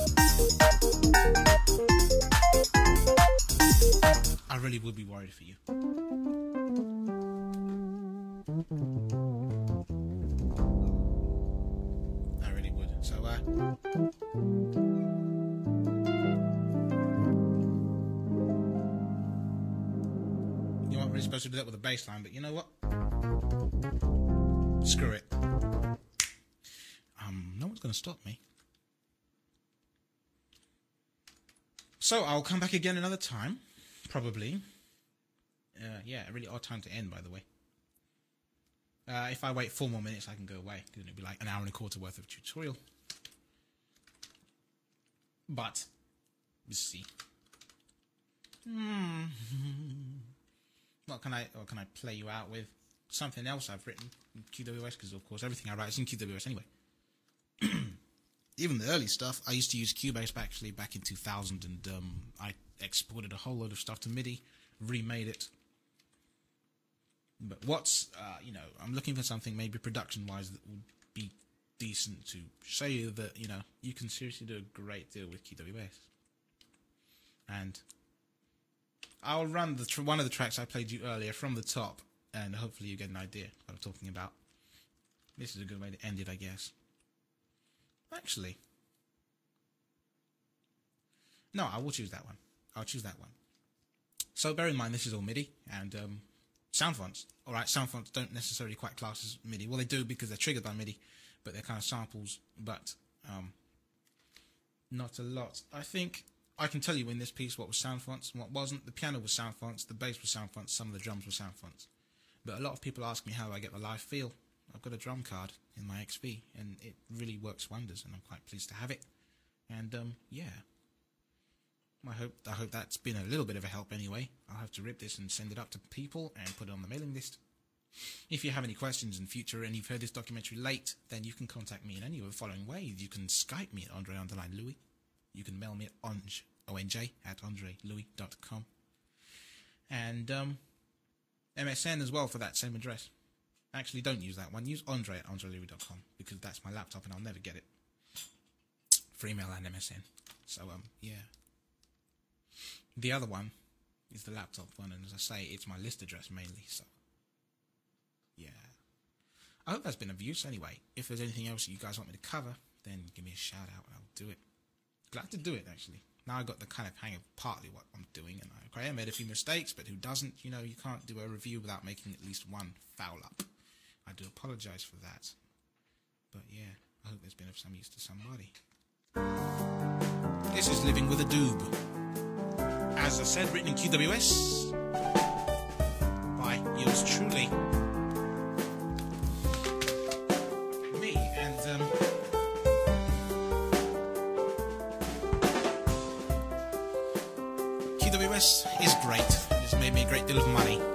I really would be worried for you. So, uh, you weren't really supposed to do that with a bass line, but you know what? Screw it. Um, no one's going to stop me. So, I'll come back again another time, probably. Uh, yeah, a really odd time to end, by the way. Uh, if I wait four more minutes, I can go away, because it'll be like an hour and a quarter worth of tutorial. But, let's see. Hmm. What can I, what can I play you out with? Something else I've written in Q W S, because of course everything I write is in Q W S anyway. Even the early stuff, I used to use Cubase actually back in two thousand, and um, I exported a whole load of stuff to MIDI, remade it. But what's, uh, you know, I'm looking for something maybe production-wise that would be decent to show you that, you know, you can seriously do a great deal with Q W S. And I'll run the tr one of the tracks I played you earlier from the top, and hopefully you get an idea what I'm talking about. This is a good way to end it, I guess. Actually, no, I will choose that one. I'll choose that one. So bear in mind, this is all MIDI, and um, sound fonts. Alright, sound fonts don't necessarily quite class as MIDI. Well, they do because they're triggered by MIDI, but they're kind of samples, but um, not a lot. I think I can tell you in this piece what was sound fonts and what wasn't. The piano was sound fonts, the bass was sound fonts, some of the drums were sound fonts. But a lot of people ask me how I get the live feel. I've got a drum card in my X V, and it really works wonders, and I'm quite pleased to have it. And um, yeah, I hope I hope that's been a little bit of a help anyway. I'll have to rip this and send it up to people and put it on the mailing list. If you have any questions in future and you've heard this documentary late, then you can contact me in any of the following ways. You can Skype me at Andre underline Louis. You can mail me at onj, O N J, at andre louis dot com. And um, M S N as well for that same address. Actually, don't use that one. Use Andre at andre louis dot com, because that's my laptop and I'll never get it. For email and M S N. So, um, yeah. The other one is the laptop one, and as I say, it's my list address mainly, so yeah. I hope that's been of use anyway. If there's anything else you guys want me to cover, then give me a shout out and I'll do it. Glad to do it, actually. Now I've got the kind of hang of partly what I'm doing, and I've okay, I made a few mistakes, but who doesn't? You know, you can't do a review without making at least one foul up. I do apologise for that. But yeah, I hope it's been of some use to somebody. This is Living with a Doob. As I said, written in Q W S by yours truly. Me, and um... Q W S is great. It's made me a great deal of money.